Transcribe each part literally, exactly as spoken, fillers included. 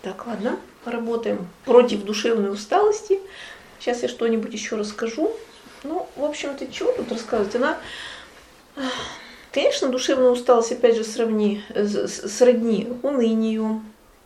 Так, ладно, работаем против душевной усталости. Сейчас я что-нибудь еще расскажу. Ну, в общем-то, чего тут рассказывать? Она, конечно, душевная усталость, опять же, сравни, сродни унынию.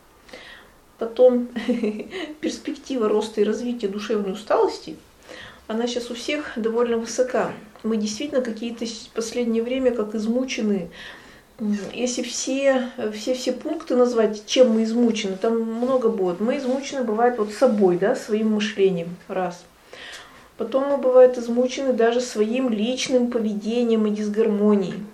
Потом перспектива роста и развития душевной усталости, она сейчас у всех довольно высока. Мы действительно какие-то в последнее время как измучены. Если все, все, все пункты назвать, чем мы измучены, там много будет. Мы измучены, бывает, вот собой, да, своим мышлением, раз. Потом мы, бывает, измучены даже своим личным поведением и дисгармонией.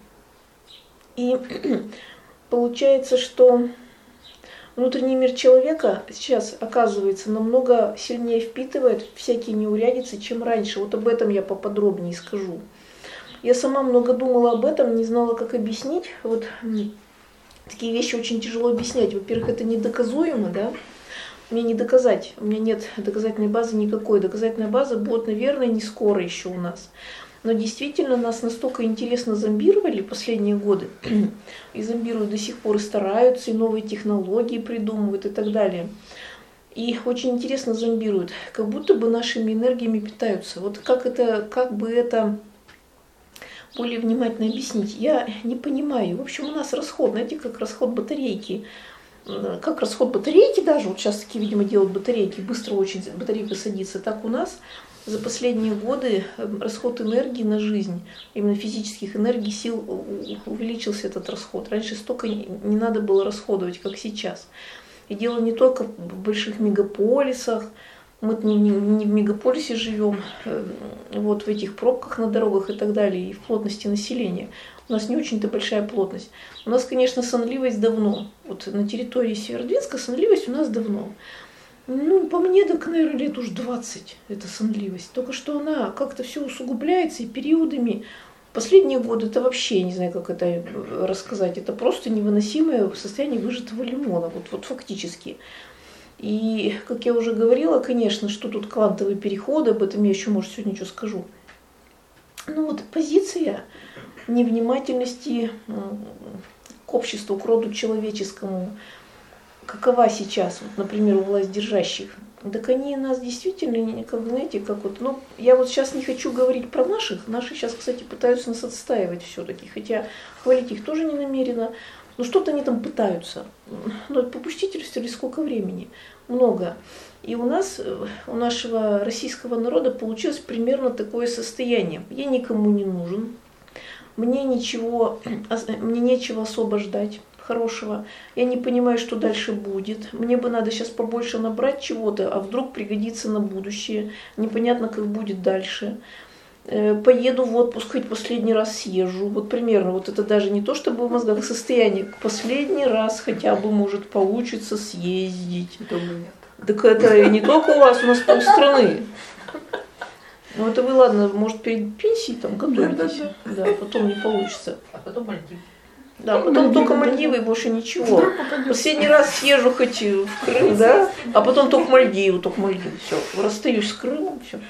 И получается, что внутренний мир человека сейчас, оказывается, намного сильнее впитывает всякие неурядицы, чем раньше. Вот об этом я поподробнее скажу. Я сама много думала об этом, не знала, как объяснить. Вот такие вещи очень тяжело объяснять. Во-первых, это недоказуемо, да? Мне не доказать, у меня нет доказательной базы никакой. Доказательная база будет, наверное, не скоро еще у нас. Но действительно нас настолько интересно зомбировали последние годы, и зомбируют до сих пор, и стараются, и новые технологии придумывают и так далее. И очень интересно зомбируют, как будто бы нашими энергиями питаются. Вот как это, как бы это более внимательно объяснить, я не понимаю. В общем, у нас расход, знаете, как расход батарейки. Как расход батарейки даже, вот сейчас такие, видимо, делают батарейки, быстро очень батарейка садится, так у нас за последние годы расход энергии на жизнь, именно физических энергий, сил, увеличился этот расход. Раньше столько не надо было расходовать, как сейчас. И дело не только в больших мегаполисах, мы не, не, не в мегаполисе живем, вот в этих пробках на дорогах и так далее, и в плотности населения. У нас не очень-то большая плотность. У нас, конечно, сонливость давно. Вот на территории Северодвинска сонливость у нас давно. Ну, по мне, так, наверное, лет уж двадцать эта сонливость. Только что она как-то все усугубляется и периодами. Последние годы это вообще, не знаю, как это рассказать, это просто невыносимое состояние выжатого лимона, вот, вот фактически. И, как я уже говорила, конечно, что тут квантовые переходы, об этом я еще, может, сегодня что скажу. Ну вот позиция невнимательности к обществу, к роду человеческому, какова сейчас, вот, например, у властьдержащих. Так они нас действительно, как знаете, как вот, ну, я вот сейчас не хочу говорить про наших, наши сейчас, кстати, пытаются нас отстаивать все-таки, хотя хвалить их тоже не намерена. Ну что-то они там пытаются. Но попустительство или сколько времени? Много. И у нас, у нашего российского народа получилось примерно такое состояние. Я никому не нужен, мне ничего, мне нечего особо ждать хорошего. Я не понимаю, что дальше будет. Мне бы надо сейчас побольше набрать чего-то, а вдруг пригодится на будущее. Непонятно, как будет дальше. Поеду в отпуск, хоть последний раз съезжу. Вот примерно, вот это даже не то, чтобы в мозгах состояние. Последний раз хотя бы, может, получится съездить. Так это не только у вас, у нас полстраны. Ну это вы, ладно, может, перед пенсией там готовитесь. Да, да, да. Да, потом не получится. А потом Мальдивы. Да, потом Мальдивы, только Мальдивы и больше ничего. Последний раз съезжу хоть в Крым, да, а потом только Мальдивы, только Мальдивы. Все, расстаюсь с Крымом, все.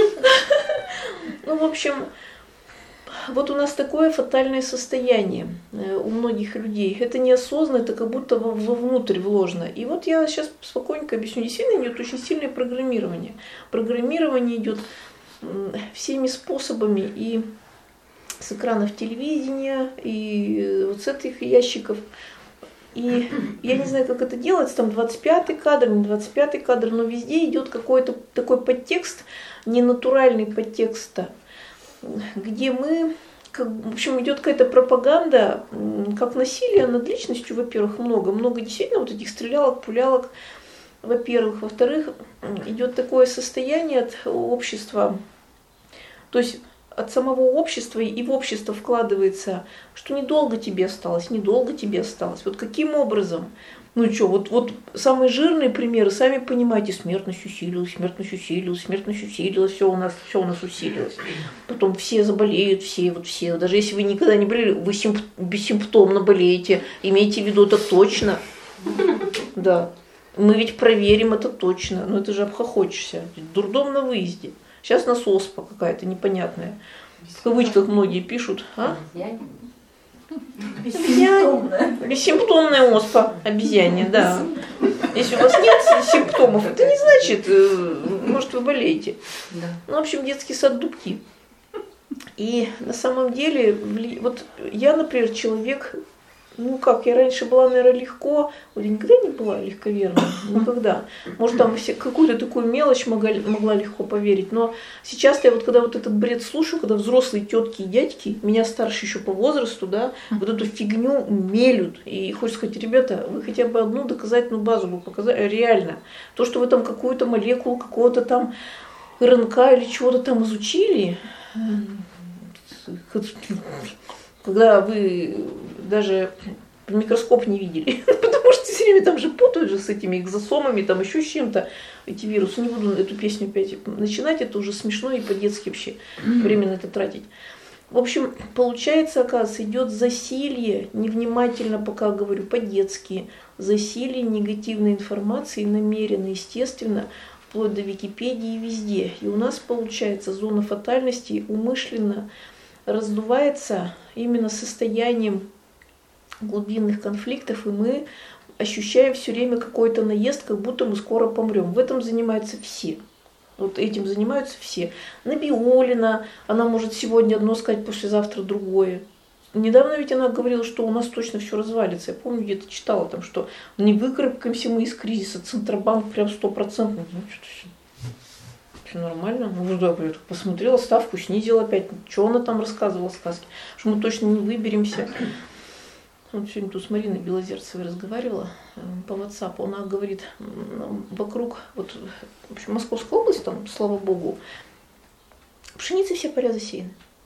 Ну, в общем, вот у нас такое фатальное состояние у многих людей. Это неосознанно, это как будто вовнутрь вложено. И вот я сейчас спокойненько объясню. Действительно идет очень сильное программирование. Программирование идет всеми способами, и с экранов телевидения, и вот с этих ящиков. И я не знаю, как это делается, там двадцать пятый кадр, не двадцать пятый кадр, но везде идет какой-то такой подтекст, ненатуральный подтекст, где мы, как, в общем, идет какая-то пропаганда, как насилие над личностью, во-первых, много, много действительно вот этих стрелялок, пулялок, во-первых, во-вторых, идет такое состояние от общества, то есть от самого общества и в общество вкладывается, что недолго тебе осталось, недолго тебе осталось. Вот каким образом? Ну что, вот, вот самые жирные примеры, сами понимаете, смертность усилилась, смертность усилилась, смертность усилилась, все у нас, все у нас усилилось. Потом все заболеют, все, вот все. Даже если вы никогда не болели, вы симп- бессимптомно болеете, имейте в виду это точно. Да. Мы ведь проверим это точно, но это же обхохочешься. Дурдом на выезде. Сейчас нас оспа какая-то непонятная. В кавычках многие пишут. А? Бессимптомная. Бессимптомная оспа. Обезьяне, да. Если у вас нет симптомов, это не значит, может, вы болеете. Да. Ну, в общем, детский сад Дубки. И на самом деле, вот я, например, человек, ну как, я раньше была, наверное, легко, вот я никогда не была легковерна, никогда. Может, там все, какую-то такую мелочь могла, могла легко поверить, но сейчас я вот, когда вот этот бред слушаю, когда взрослые тетки и дядьки, меня старше еще по возрасту, да, вот эту фигню мелют, и хочется сказать, ребята, вы хотя бы одну доказательную базу бы показали, реально. То, что вы там какую-то молекулу, какого-то там РНК или чего-то там изучили, когда вы даже в микроскоп не видели, потому что все время там же путают же с этими экзосомами, там еще с чем-то эти вирусы. Не буду эту песню опять начинать, это уже смешно и по-детски вообще время на это тратить. В общем, получается, оказывается, идет засилье, невнимательно пока говорю, по-детски, засилье негативной информации, намеренно, естественно, вплоть до Википедии и везде. И у нас получается зона фатальности умышленно раздувается именно состоянием глубинных конфликтов, и мы ощущаем все время какой-то наезд, как будто мы скоро помрем. В этом занимаются все. Вот этим занимаются все. Набиуллина, она может сегодня одно сказать, послезавтра другое. Недавно ведь она говорила, что у нас точно все развалится. Я помню, где-то читала, там, что не выкарабкаемся мы из кризиса, Центробанк прям стопроцентно. Ну, что-то все. Все нормально. Ну, да, я посмотрела, ставку снизила опять. Что она там рассказывала сказки? Что мы точно не выберемся. Вот сегодня тут с Мариной Белозерцевой разговаривала по WhatsApp. Она говорит, вокруг, вот, в общем, Московская область, там, слава богу, пшеницы все поля засеяны.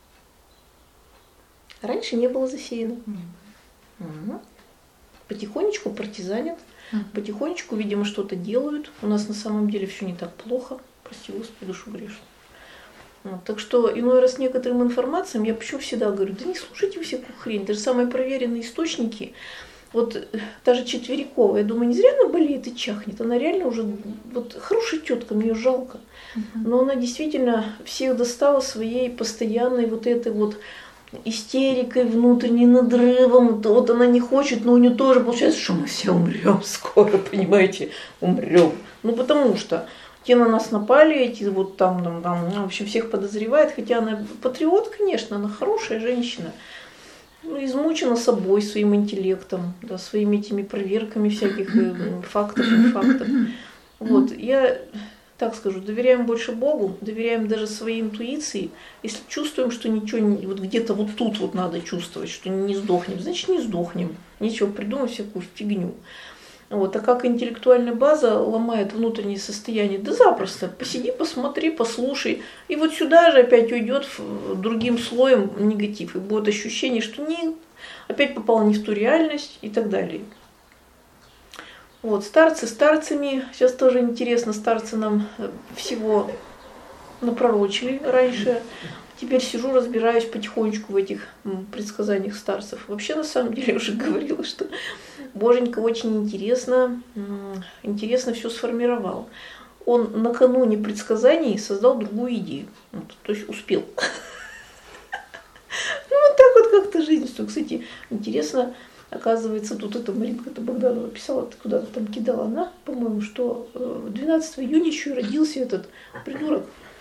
Раньше не было засеяно. Угу. Потихонечку партизанят, угу. потихонечку, видимо, что-то делают. У нас на самом деле все не так плохо. Прости, Господи, душу грешную. Вот, так что иной раз некоторым информациям я почему всегда говорю, да не слушайте вы всякую хрень, даже самые проверенные источники, вот даже Четверякова, я думаю, не зря она болеет и чахнет, она реально уже, вот хорошая тетка, мне ее жалко, но она действительно всех достала своей постоянной вот этой вот истерикой, внутренним надрывом, вот она не хочет, но у нее тоже получается, что мы все умрем скоро, понимаете, умрем, ну потому что те на нас напали, эти вот там, там, там, в общем, всех подозревает, хотя она патриот, конечно, она хорошая женщина, ну, измучена собой, своим интеллектом, да, своими этими проверками всяких фактов и фактов. Вот, я так скажу, доверяем больше Богу, доверяем даже своей интуиции. Если чувствуем, что ничего, не, вот где-то вот тут вот надо чувствовать, что не сдохнем, значит не сдохнем, нечего придумать всякую фигню. Вот, а как интеллектуальная база ломает внутреннее состояние? Да запросто. Посиди, посмотри, послушай. И вот сюда же опять уйдет другим слоем негатив. И будет ощущение, что не, опять попал не в ту реальность и так далее. Вот, старцы старцами. Сейчас тоже интересно, старцы нам всего напророчили раньше. Теперь сижу, разбираюсь потихонечку в этих предсказаниях старцев. Вообще, на самом деле, я уже говорила, что Боженька очень интересно, интересно все сформировал. Он накануне предсказаний создал другую идею. Вот, то есть успел. Ну, вот так вот как-то жизнь. Что, кстати, интересно, оказывается, тут эта Маринка-то Богданова писала, ты куда-то там кидала она, по-моему, что двенадцатого июня еще родился этот придурок.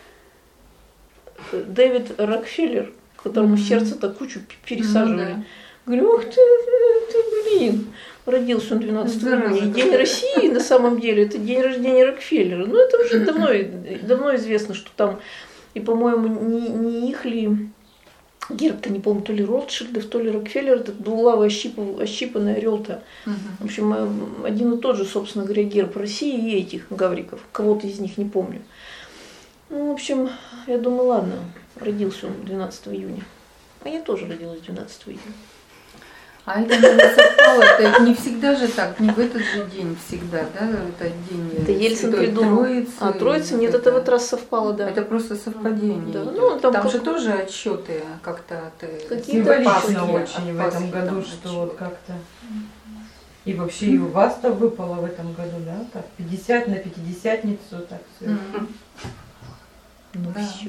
Дэвид Рокфеллер, которому mm-hmm. сердце-то кучу пересаживали. Mm-hmm. Говорю, ах ты, ты, блин, родился он двенадцатого июня. День России, на самом деле, это день рождения Рокфеллера. Ну, это уже давно, давно известно, что там, и, по-моему, не, не их ли герб-то, не помню, то ли Ротшильдов, то ли Рокфеллер, этот двулавый ощипан, ощипанный орел-то. Mm-hmm. В общем, один и тот же, собственно говоря, герб России и этих гавриков. Кого-то из них не помню. Ну, в общем, я думаю, ладно, родился он двенадцатого июня. А я тоже родилась двенадцатого июня. А это не совпало, это не всегда же так, не в этот же день всегда, да, это день. Это Ельцин придумал. Троицы, а Троица, нет, это в этот раз совпало, да. Это просто совпадение. Да. Ну, там там как... же тоже отчеты как-то от... Какие-то опасно очень в этом году, что вот как-то... И вообще и у вас-то выпало в этом году, да? Так, пятьдесят на пятидесятницу, так все. Mm-hmm. Ну да. все.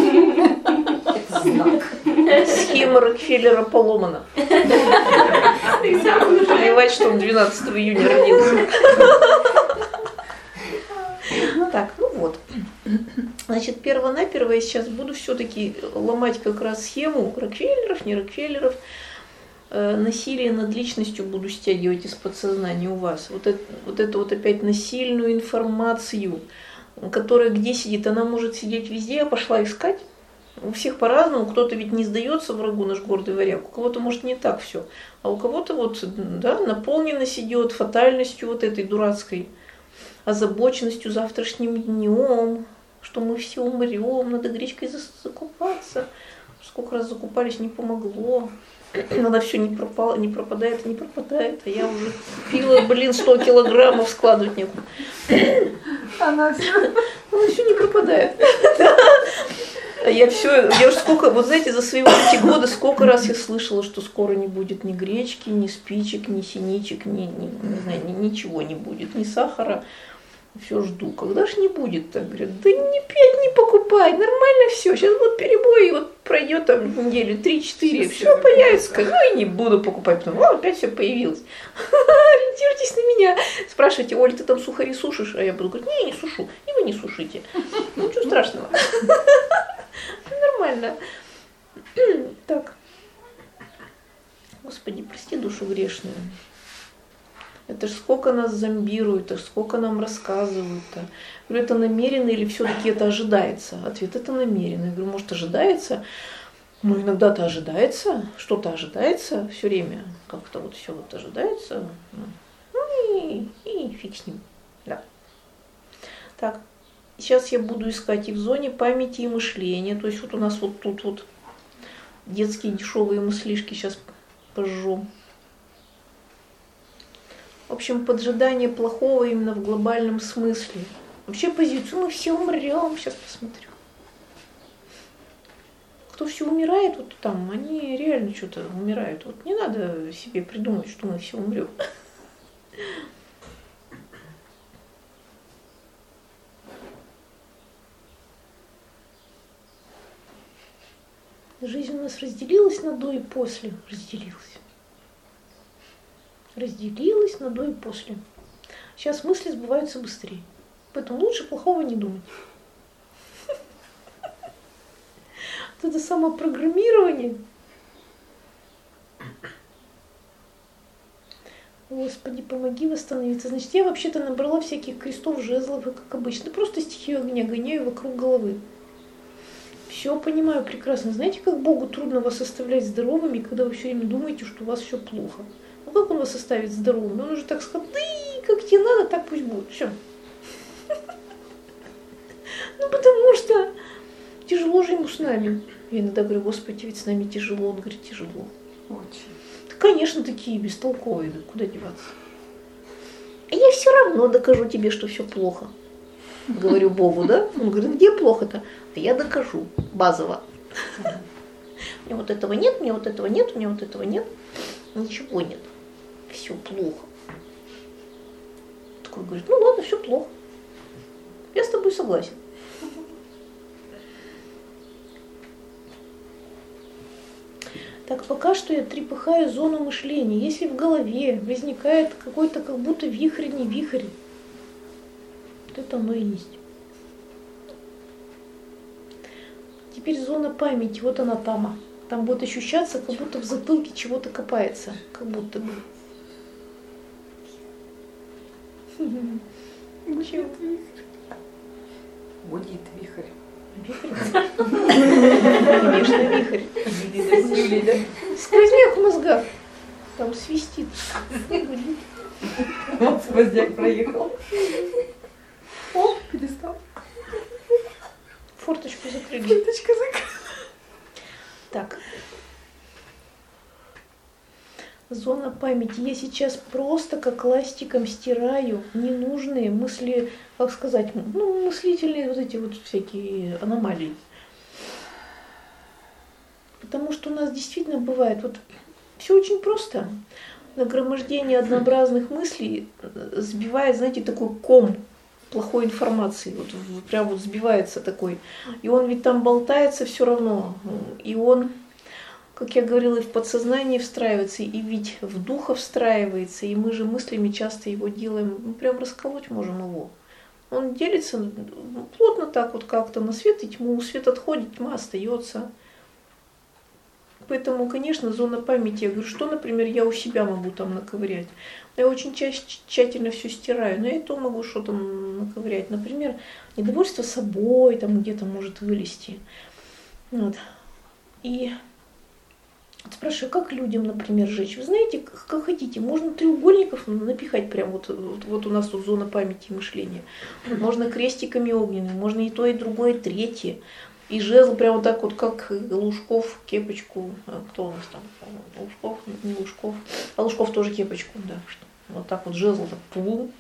Это знак. Схема Рокфеллера поломана. Плевать, что он двенадцатого июня родился. Так, ну вот. Значит, перво-наперво я сейчас буду все-таки ломать как раз схему Рокфеллеров, не Рокфеллеров. Насилие над личностью буду стягивать из подсознания у вас. Вот это вот, это вот опять насильную информацию, которая где сидит, она может сидеть везде, я пошла искать. У всех по-разному, кто-то ведь не сдается врагу, наш гордый варяг, у кого-то может не так все, а у кого-то вот, да, наполненность идет фатальностью вот этой дурацкой, озабоченностью завтрашним днем, что мы все умрем, надо гречкой закупаться. Сколько раз закупались, не помогло. Она все не пропала, не пропадает, не пропадает, а я уже купила, блин, сто килограммов, складывать некуда. Она все, она все не пропадает. А я все, я уже сколько, вот знаете, за свои вот эти годы сколько раз я слышала, что скоро не будет ни гречки, ни спичек, ни синичек, ни, ни, не знаю, ни, ничего не будет, ни сахара. Все жду, когда ж не будет, так говорят, да не пять не покупай, нормально все, сейчас будет перебой, и вот пройдет там неделю три-четыре, все появится, ну и не буду покупать, потом, о, опять все появилось, ориентируйтесь на меня, спрашивайте, Оль, ты там сухари сушишь, а я буду говорить, не, не сушу, и вы не сушите, ну ничего страшного, нормально, так, Господи, прости душу грешную. Это ж сколько нас зомбируют, это сколько нам рассказывают. Я говорю, это намеренно или все-таки это ожидается? Ответ, это намеренно. Я говорю, может, ожидается? Ну, иногда-то ожидается, что-то ожидается все время. Как-то вот все вот ожидается. Ну и, и фиг с ним. Да. Так, сейчас я буду искать и в зоне памяти и мышления. То есть вот у нас вот тут вот детские дешевые мыслишки сейчас пожжем. В общем, поджидание плохого именно в глобальном смысле. Вообще позицию мы все умрем, сейчас посмотрю. Кто все умирает, вот там, они реально что-то умирают. Вот не надо себе придумать, что мы все умрем. Жизнь у нас разделилась на до и после. Разделилась. Разделилась на до и после. Сейчас мысли сбываются быстрее. Поэтому лучше плохого не думать. Вот это самопрограммирование. Господи, помоги восстановиться. Значит, я вообще-то набрала всяких крестов, жезлов, и как обычно. Просто стихию огня гоняю вокруг головы. Все понимаю прекрасно. Знаете, как Богу трудно вас оставлять здоровыми, когда вы все время думаете, что у вас все плохо. Ну как он вас оставит здоровым? Он уже так сказал, да и как тебе надо, так пусть будет. Все. Ну потому что тяжело же ему с нами. Я иногда говорю, Господи, ведь с нами тяжело. Он говорит, тяжело. Очень. Да, конечно, такие бестолковые, да куда деваться. А я все равно докажу тебе, что все плохо. Говорю Богу, да? Он говорит, где плохо-то? А я докажу, базово. У меня вот этого нет, у меня вот этого нет, у меня вот этого нет. Ничего нет. Все плохо. Такой говорит, ну ладно, все плохо. Я с тобой согласен. Так, пока что я трепыхаю зону мышления. Если в голове возникает какой-то как будто вихрь, не вихрь, вот это оно и есть. Теперь зона памяти, вот она там. Там будет ощущаться, как будто в затылке чего-то копается. Как будто бы. Будет вихрь. Вихрь? Конечно, вихрь. Сквозняк в мозгах. Там свистит. Вот сквозняк проехал. О, перестал. Форточку закрыли. Форточка закрыла. Так. Зона памяти. Я сейчас просто как ластиком стираю ненужные мысли, как сказать, ну, мыслительные вот эти вот всякие аномалии. Потому что у нас действительно бывает, вот все очень просто. Нагромождение однообразных мыслей сбивает, знаете, такой ком плохой информации. Вот прям вот сбивается такой. И он ведь там болтается все равно. И он как я говорила, и в подсознание встраивается, и ведь в духа встраивается, и мы же мыслями часто его делаем, мы прям расколоть можем его. Он делится плотно так вот как-то на свет и тьму, свет отходит, тьма остается. Поэтому, конечно, зона памяти, я говорю, что, например, я у себя могу там наковырять. Я очень ча- тщательно все стираю, но я и то могу что-то наковырять. Например, недовольство собой там где-то может вылезти. Вот. И спрашиваю, как людям, например, жечь? Вы знаете, как хотите, можно треугольников напихать прям вот, вот, вот у нас тут зона памяти и мышления. Можно крестиками огненными, можно и то, и другое, и третье. И жезл прям вот так вот, как Лужков, кепочку. Кто у нас там? Лужков, не Лужков. А Лужков тоже кепочку, да. Вот так вот жезл, так, пум.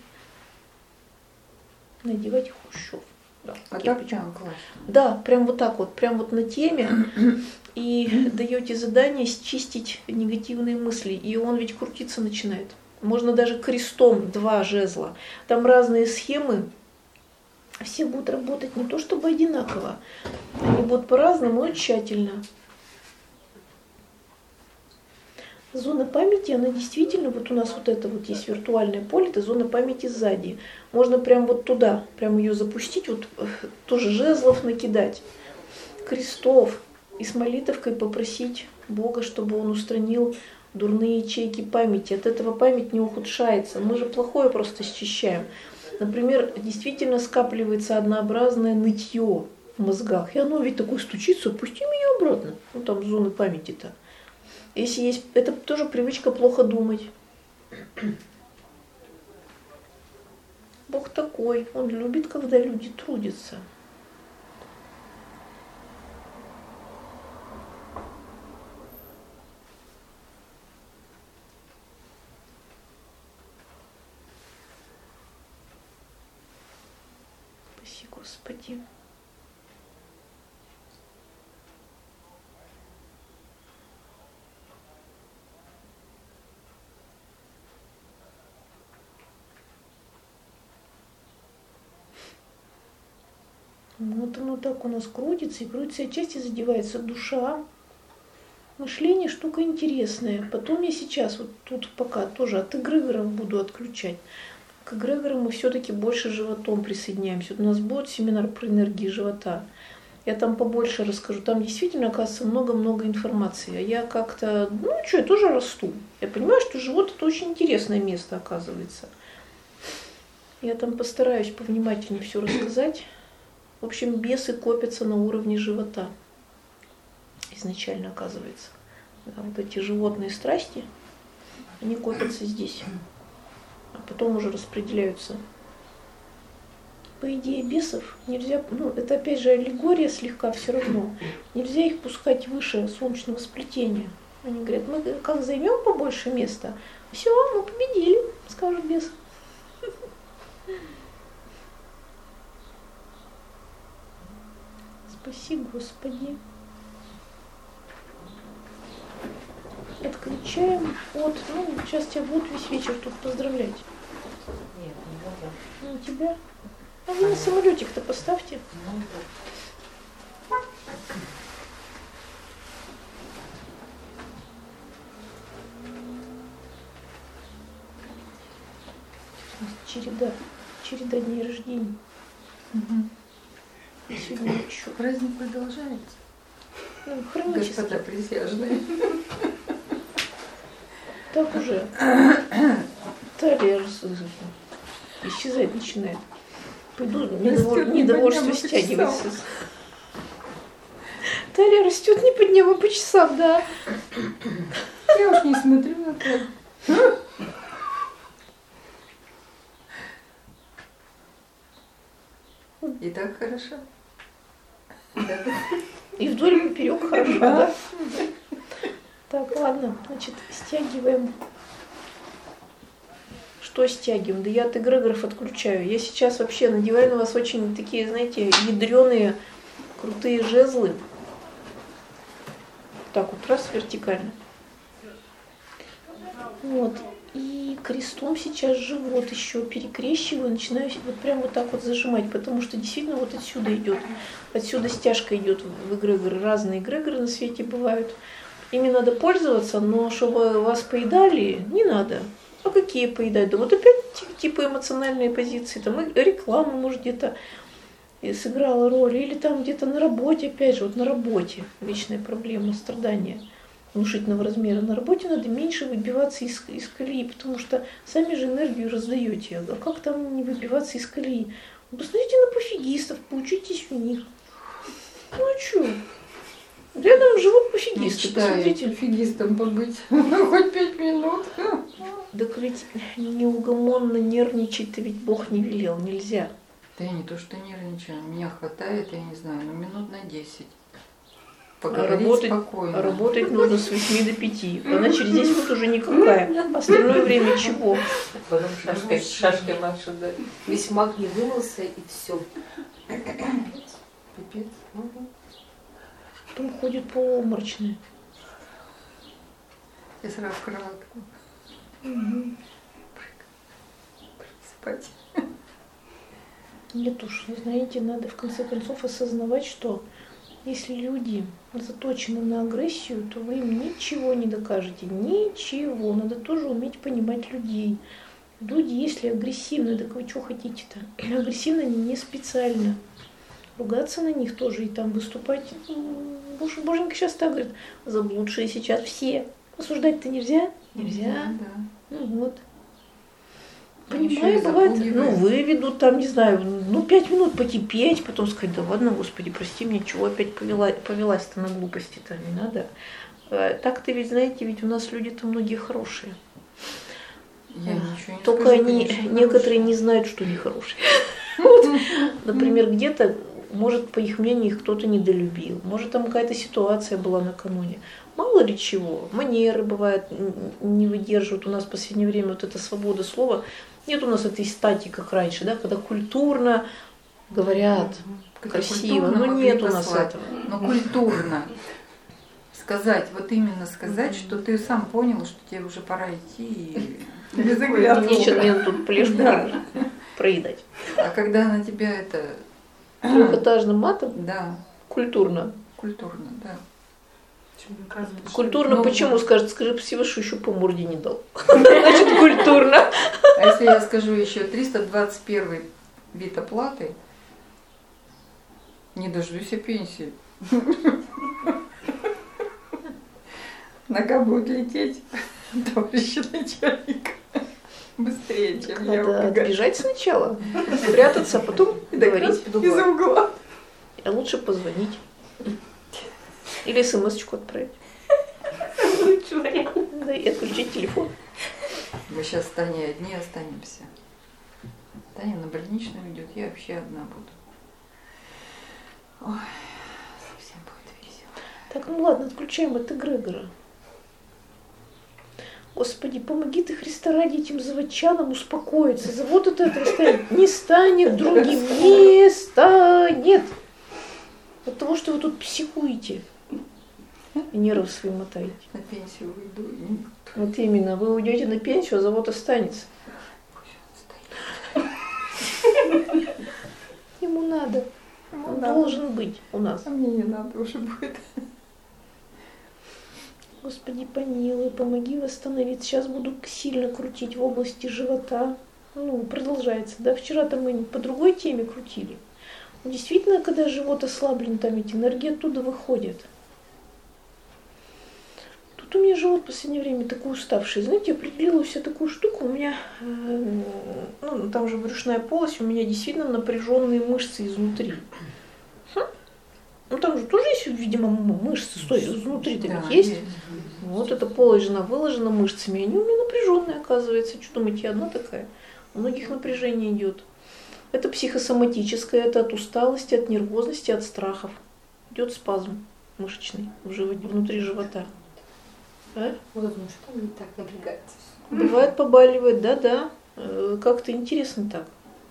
Надевайте Хрущев. Да, а так прям классно. Да, прям вот так вот, прям вот на теме. И даете задание счистить негативные мысли. И он ведь крутиться начинает. Можно даже крестом два жезла. Там разные схемы. Все будут работать не то чтобы одинаково, они будут по-разному и тщательно. Зона памяти, она действительно, вот у нас вот это вот есть виртуальное поле, это зона памяти сзади. Можно прям вот туда, прям ее запустить, вот тоже жезлов накидать, крестов, и с молитовкой попросить Бога, чтобы Он устранил дурные ячейки памяти. От этого память не ухудшается. Мы же плохое просто счищаем. Например, действительно скапливается однообразное нытье в мозгах. И оно ведь такое стучится, пусти меня обратно. Ну там зоны памяти-то. Если есть, это тоже привычка плохо думать. Бог такой, Он любит, когда люди трудятся. Господи. Вот оно так у нас крутится, и крутится, и отчасти задевается душа. Мышление штука интересная. Потом я сейчас вот тут пока тоже от эгрегоров буду отключать. К эгрегорам мы все-таки больше животом присоединяемся. Вот у нас будет семинар про энергии живота. Я там побольше расскажу. Там действительно, оказывается, много-много информации. А я как-то, ну что, я тоже расту. Я понимаю, что живот это очень интересное место, оказывается. Я там постараюсь повнимательнее все рассказать. В общем, бесы копятся на уровне живота. Изначально, оказывается. Да, вот эти животные страсти, они копятся здесь. А потом уже распределяются. По идее, бесов нельзя, ну это опять же аллегория слегка все равно, нельзя их пускать выше солнечного сплетения. Они говорят, мы как займем побольше места, все, мы победили, скажут бесы. Спаси, Господи. Отключаем от, ну сейчас тебя будут весь вечер тут поздравлять. Нет, не надо. Ну, тебя? А вы на самолетик-то поставьте. Череда, череда дней рождения. Угу. Сегодня ночью. Праздник продолжается. Ну, хронически. Господа присяжные. Так уже. Талия исчезать начинает. Пойду недоволь... недовольство стягивается. Талия растет не по дням, а по часам, да. Я уж не смотрю на это. И так хорошо. И вдоль и поперек хорошо, да? Так, ладно, значит, стягиваем. Что стягиваем? Да я от эгрегоров отключаю. Я сейчас вообще надеваю на вас очень такие, знаете, ядреные, крутые жезлы. Так вот, раз, вертикально. Вот. И крестом сейчас живот еще перекрещиваю, начинаю вот прям вот так вот зажимать, потому что действительно вот отсюда идет, отсюда стяжка идет в эгрегоры. Разные эгрегоры на свете бывают. ими надо пользоваться, но чтобы вас поедали, не надо. А какие поедать? Да вот опять типа эмоциональные позиции, там и реклама, может, где-то сыграла роль, или там где-то на работе, опять же, вот на работе вечная проблема, страдания внушительного размера. На работе надо меньше выбиваться из, из колеи, потому что сами же энергию раздаете. А как там не выбиваться из колеи? Посмотрите на пофигистов, поучитесь у них. Ну а что? Рядом живут пофигисты. Мечтаю пофигистом побыть. Хоть пять минут. Да ведь неугомонно нервничать-то ведь Бог не велел, нельзя. Да я не то, что нервничаю, меня хватает, я не знаю, ну минут на десять. А Поговорить работать, спокойно. а работать нужно с восьми до пяти. Она через десять минут уже никакая. Остальное время чего? Потом шашкой, шашкой Маша, да. Весь маг не вымылся и все. Пипец. Потом ходит полуобморочная. Я сразу в кроватку. Угу. Спать. Нет уж, знаете, надо в конце концов осознавать, что если люди заточены на агрессию, то вы им ничего не докажете. Ничего. Надо тоже уметь понимать людей. Люди, если агрессивны, так вы что хотите-то? Агрессивны не специально. Ругаться на них тоже и там выступать. Боже, Боженька сейчас так говорит, заблудшие сейчас все. Осуждать-то нельзя? Нельзя. Да. Ну вот. Они еще Понимаю, и бывает, ну, запугивают. выведут там, не знаю, ну, пять минут покипеть, потом сказать, да ладно, Господи, прости меня, чего опять повела, повелась-то на глупости-то, не надо. А так-то ведь, знаете, ведь у нас люди-то многие хорошие. Я ничего не Только скажу, они, конечно, некоторые хорошие. не знают, что они хорошие. Вот, например, где-то, может, по их мнению, их кто-то недолюбил, может, там какая-то ситуация была накануне. Мало ли чего, манеры бывают, не выдерживают. У нас в последнее время вот эта свобода слова. Нет у нас этой стати, как раньше, да, когда культурно говорят, Как красиво, культурно но могли нет у нас послать. этого. Но культурно сказать, вот именно сказать, что ты сам понял, что тебе уже пора идти и без оглядки. Нечего мне тут плешку Да. проедать. А когда на тебя это, Трехэтажным матом да, культурно. культурно, да. Культурно Ну, почему? Скажет, скажи спасибо, что еще по морде не дал. Значит, культурно. А если я скажу еще триста двадцать первый вид оплаты, не дождусь я пенсии. Нога будет лететь, товарищи начальник. Быстрее, чем я Надо убегаю. отбежать сначала, спрятаться, а потом говорить. Из-за угла. А лучше позвонить. Или смс-очку отправить. Лучший вариант. Да, и отключить телефон. Мы сейчас с Таней одни останемся. Таня на больничном идет, я вообще одна буду. Ой, совсем будет весело. Так, ну ладно, отключаем от эгрегора. Господи, помоги ты, Христа ради, этим заводчанам успокоиться. Завод от этого станет, не станет другим, не станет. От того, что вы тут психуете и нервы свои мотаете. На пенсию уйду. и Вот именно, вы уйдете на пенсию, а завод останется. пусть он стоит. Ему надо. Он надо. должен быть у нас. А мне не надо уже будет. Господи, помилуй, помоги восстановиться. Сейчас буду сильно крутить в области живота. Ну, продолжается. Да, вчера-то мы по другой теме крутили. Но действительно, когда живот ослаблен, там ведь энергия оттуда выходит. Тут у меня живот в последнее время такой уставший. Знаете, определила себе такую штуку. У меня, э, ну, там же брюшная полость, у меня действительно напряженные мышцы изнутри. Хм? Ну, там же тоже есть, видимо, мышцы, стой, изнутри-то Да, ведь есть. Вот эта полость жена выложена мышцами, они у меня напряженные, оказывается. Что думаете, я одна такая? У многих напряжение идет. Это психосоматическое, это от усталости, от нервозности, от страхов. Идет спазм мышечный в животе, внутри живота. А? Вот думаю, что он так напрягается. Бывает, побаливает, да-да. Э, Как-то интересно так.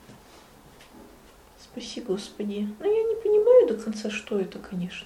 Спаси Господи. Но я не понимаю до конца, что это, конечно.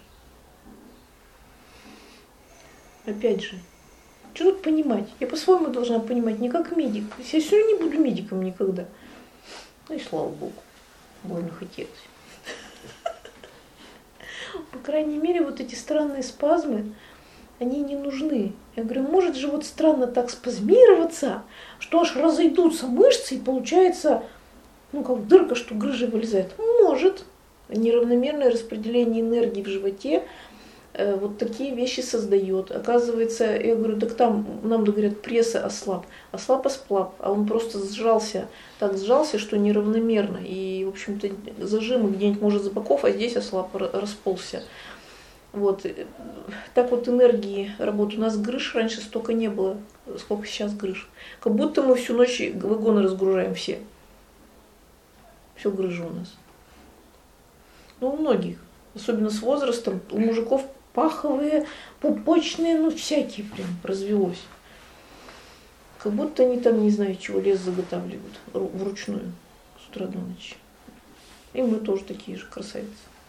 Опять же, что тут понимать? Я по-своему должна понимать, не как медик. Я все равно не буду медиком никогда. Ну и слава Богу, больно хотелось. По крайней мере, вот эти странные спазмы, они не нужны. Я говорю, может же вот странно так спазмироваться, что аж разойдутся мышцы и получается, ну как дырка, что грыжа вылезает. Может. Неравномерное распределение энергии в животе э, вот такие вещи создает. Оказывается, я говорю, так там, нам говорят, пресс ослаб. Ослаб, осплаб, а он просто сжался, так сжался, что неравномерно. И, в общем-то, зажимы где-нибудь может за боков, а здесь ослаб, расползся. Вот. Так вот энергии работают. У нас грыж раньше столько не было, сколько сейчас грыж. Как будто мы всю ночь вагоны разгружаем все. Все грыжи у нас. Ну, у многих. Особенно с возрастом. У мужиков паховые, пупочные, ну, всякие прям развелось. Как будто они там, не знаю, чего, лес заготавливают вручную с утра до ночи. И мы тоже такие же красавицы.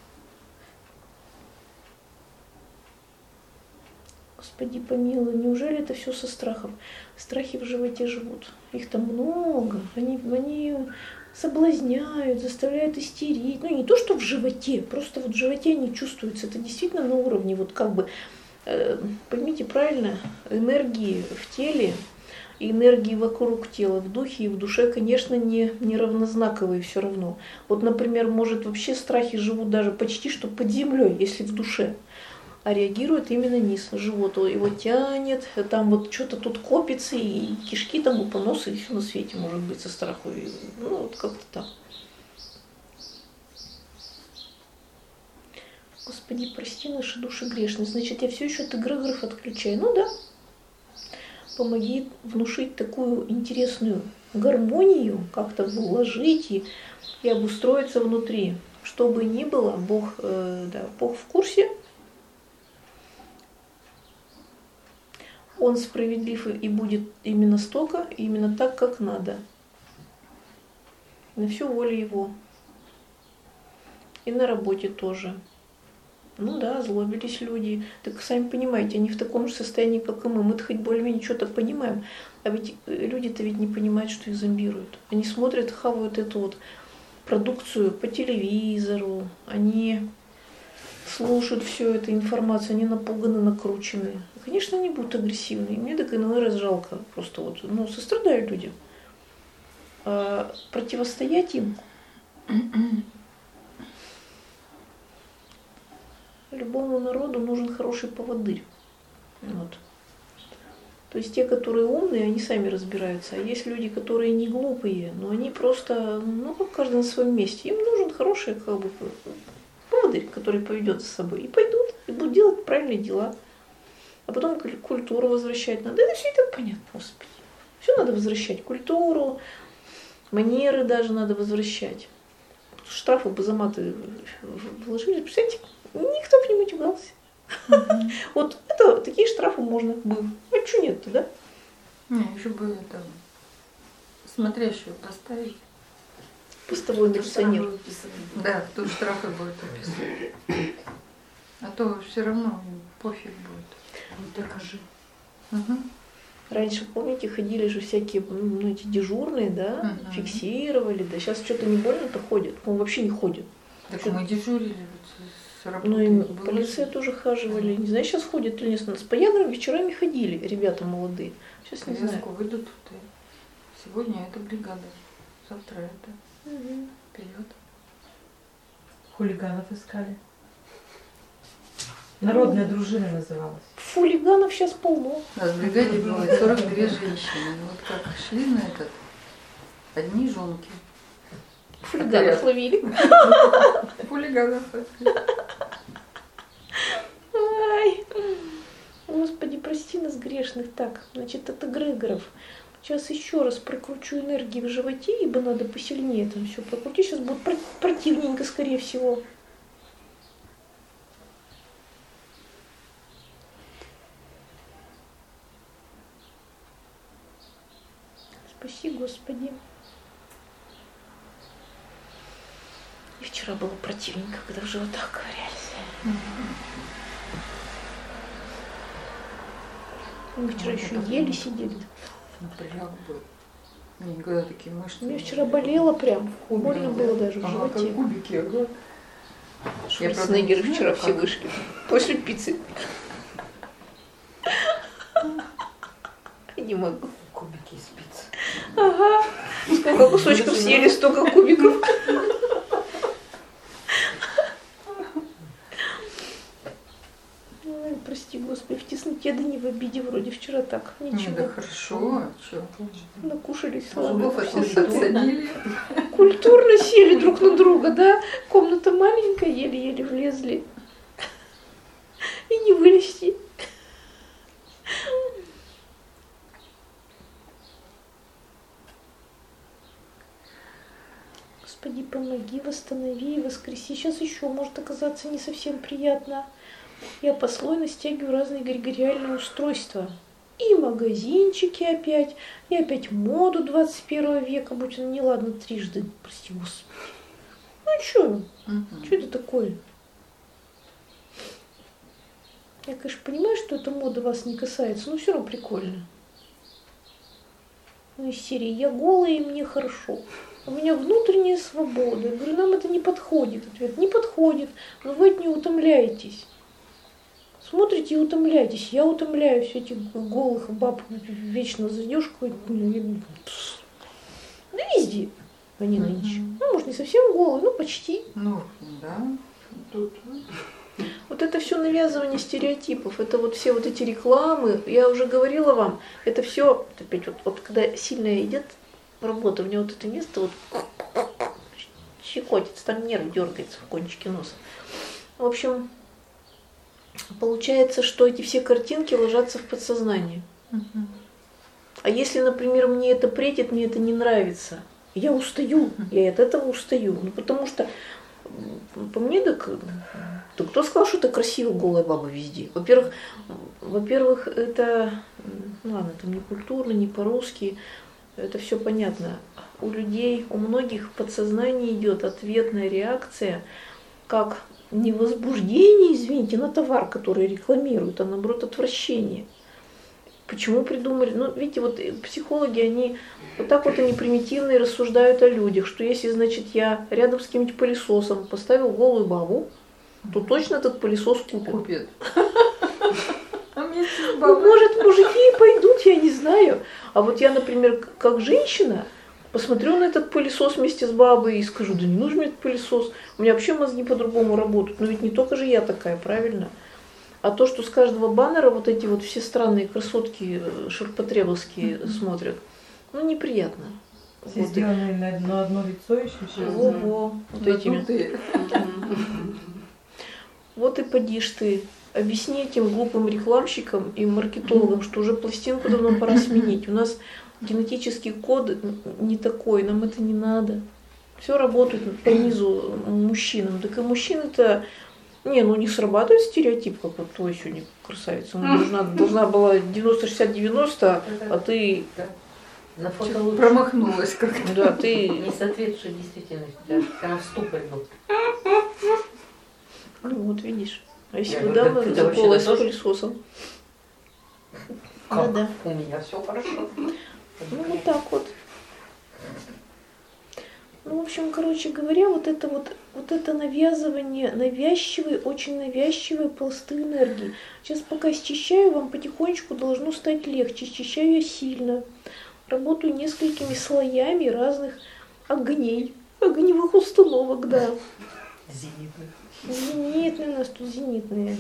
Господи помилуй, неужели это все со страхов? Страхи в животе живут. Их там много. Они, они соблазняют, заставляют истерить. Ну, не то, что в животе, просто вот в животе они чувствуются. Это действительно на уровне, вот как бы, э, поймите правильно, энергии в теле и энергии вокруг тела, в духе и в душе, конечно, не, не равнознаковые все равно. Вот, например, может вообще страхи живут даже почти что под землей, если в душе. А реагирует именно низ, живот его тянет, там вот что-то тут копится, и кишки там, и поносы, и все на свете может быть со страху. И, ну, вот как-то так. Господи, прости наши души грешные. Значит, я все еще от эгрегоров отключаю. Ну да. Помоги внушить такую интересную гармонию, как-то вложить и, и обустроиться внутри. Что бы ни было, Бог, э, да, Бог в курсе. Он справедлив и будет именно столько, именно так, как надо. На всю волю его. И на работе тоже. Ну да, злобились люди. Так сами понимаете, они в таком же состоянии, как и мы. Мы-то хоть более-менее что-то понимаем. А ведь люди-то ведь не понимают, что их зомбируют. Они смотрят, хавают эту вот продукцию по телевизору. Они слушают всю эту информацию, они напуганы, накручены. Конечно, они будут агрессивны. И мне так иной раз жалко. Просто вот, ну, сострадают люди. А противостоять им любому народу нужен хороший поводырь. Вот. То есть те, которые умные, они сами разбираются. А есть люди, которые не глупые, но они просто, ну, как каждый на своем месте. Им нужен хороший, как бы, поводырь, который поведет за собой. И пойдут, и будут делать правильные дела. А потом культуру возвращать надо. Это все и так понятно, Господи. Все надо возвращать. Культуру, манеры даже надо возвращать. Штрафы бы за маты вложили. Представляете, никто бы не матюгался. Mm-hmm. Вот это, такие штрафы можно было. А что нет-то, да? Не, еще бы это смотрящую поставить. Постовой милиционер. Да, тут штрафы будут описаны. А то все равно пофиг будет. Ну, докажи. Угу. Раньше, помните, ходили же всякие, ну, эти дежурные, да, угу. Фиксировали, да. Сейчас что-то не больно-то ходят. Он вообще не ходит. Так что... мы дежурили. Вот, ну и полиция тоже хаживали. Не знаю, сейчас ходят или нет. С Поягром вечерами ходили ребята молодые. Сейчас не знаю. Выйдут тут. Сегодня это бригада. Завтра это. Угу. Вперед. Хулиганов искали. Народная дружина называлась. Хулиганов сейчас полно. У нас в бригаде было сорок две женщины. Вот как шли на этот, одни жонки. Хулиганов ловили. Хулиганов ловили. Ай, Господи, прости нас грешных. Так, значит, это эгрегоров. Сейчас еще раз прокручу энергии в животе, ибо надо посильнее там все прокрутить. Сейчас будет противненько, скорее всего. Спаси, Господи. И вчера было противненько, когда в животах ковырялись. Мы вчера ну, еще ели, сидели. Напряг был. Мне никогда такие мышцы. Мне вчера болело прям. Больно было даже в ага, животе. Как кубики, ага. Шварценеггеры вчера все вышли. После пиццы. не могу. Кубики из спиц. Ага. Сколько кусочков съели, столько кубиков. Ой, прости, Господи, в тесноте, да не в обиде, вроде вчера так, Не, ничего. да хорошо, а что? Накушались, слава Зубов Богу, это все оценили. культурно сели друг на друга, да? Комната маленькая, еле-еле влезли. И не вылезти. Господи, помоги, восстанови и воскреси. Сейчас еще может оказаться не совсем приятно. Я послойно стягиваю разные эгрегориальные устройства. И магазинчики опять, и опять моду двадцать первого века, будь она неладно трижды, прости Господи. Ну что, что это такое? Я, конечно, понимаю, что эта мода вас не касается, но все равно прикольно. Ну, из серии «Я голая, и мне хорошо». У меня внутренняя свобода. Я говорю, нам это не подходит. Ответ, не подходит, но вы от нее утомляетесь. Смотрите и утомляйтесь. Я утомляюсь этих голых баб. Вечно зайдешь какой-то. Да везде они нынче. Ну, может, не совсем голые, но почти. Ну, да. Тут. Вот это все навязывание стереотипов, это вот все вот эти рекламы, я уже говорила вам, это все, опять вот, вот когда сильно идет работа, у меня вот это место вот щекотится, там нерв дергается в кончике носа. В общем, получается, что эти все картинки ложатся в подсознание. А если, например, мне это претит, мне это не нравится, я устаю, я от этого устаю, ну потому что по мне так, то кто сказал, что это красиво голая баба везде? Во-первых, во-первых, это, ну ладно, там не культурно, не по-русски, это все понятно. У людей, у многих в подсознании идет ответная реакция, как не возбуждение, извините, на товар, который рекламируют, а наоборот отвращение. Почему придумали? Ну, видите, вот психологи, они вот так вот они примитивные рассуждают о людях, что если, значит, я рядом с каким-нибудь пылесосом поставил голую бабу, то точно этот пылесос купит. Купит. Ну, может, мужики и пойдут, я не знаю. А вот я, например, как женщина, посмотрю на этот пылесос вместе с бабой и скажу, да не нужен мне этот пылесос. У меня вообще мозги по-другому работают. Но ведь не только же я такая, правильно? А то, что с каждого баннера вот эти вот все странные красотки ширпотребовские mm-hmm. смотрят, ну, неприятно. Все вот сделаны и... на, на одно лицо еще сейчас. Во-во. Вот этими. Вот и поди ж ты. Объясни этим глупым рекламщикам и маркетологам, что уже пластинку давно пора сменить. У нас генетический код не такой, нам это не надо. Все работает по низу мужчинам. Так и мужчины-то... Не, ну не срабатывает стереотип, как вот твой сегодня красавица. Ну, должна, должна была девяносто шестьдесят девяносто, а ты... На фото лучше. Промахнулась как-то. Да, ты... Не соответствует действительности. Даже прям в ступор был. Ну вот, видишь. А если Я бы говорю, дама да, ты закололась с вообще пылесосом? Как? Да-да. У меня все хорошо. Ну вот так вот. Ну, в общем, короче говоря, вот это вот, вот это навязывание, навязчивые, очень навязчивые пласты энергии. Сейчас пока счищаю, вам потихонечку должно стать легче. Счищаю я сильно. Работаю несколькими слоями разных огней, огневых установок, да. Зенитных. Зенитные у нас тут зенитные.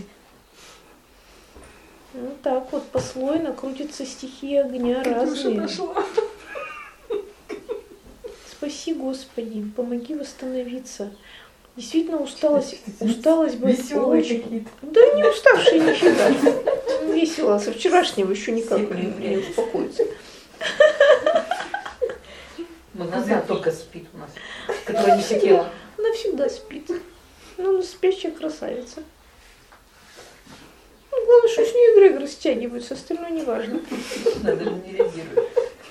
Ну так вот, послойно крутятся стихии огня разные. Спаси, Господи, помоги восстановиться. Действительно, усталость, усталость бы очень. Да не уставшие нифига. Весело, со вчерашнего еще никак не, не успокоится. Ну, она только спит у нас, которая не хотела. Она всегда спит. Ну, она спящая красавица. Ну, главное, что с нее эгрегор растягиваются, остальное не важно. Она даже не реагирует.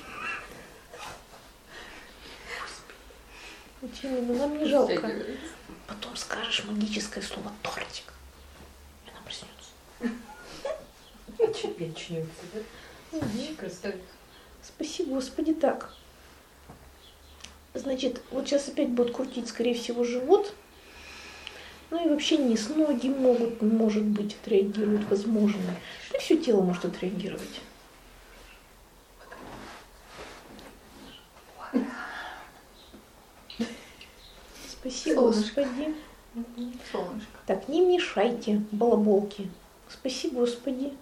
Вот именно, нам не жалко. Потом скажешь магическое слово «тортик», и она проснется. Чуть очнется, да? Угу. Спаси, Господи, так. Значит, вот сейчас опять будет крутить, скорее всего, живот. Ну и вообще низ, ноги могут, может быть, отреагируют, возможно. И все тело может отреагировать. Спасибо, Солнышко. Господи. Солнышко. Так, не мешайте, балаболки. Спасибо, Господи.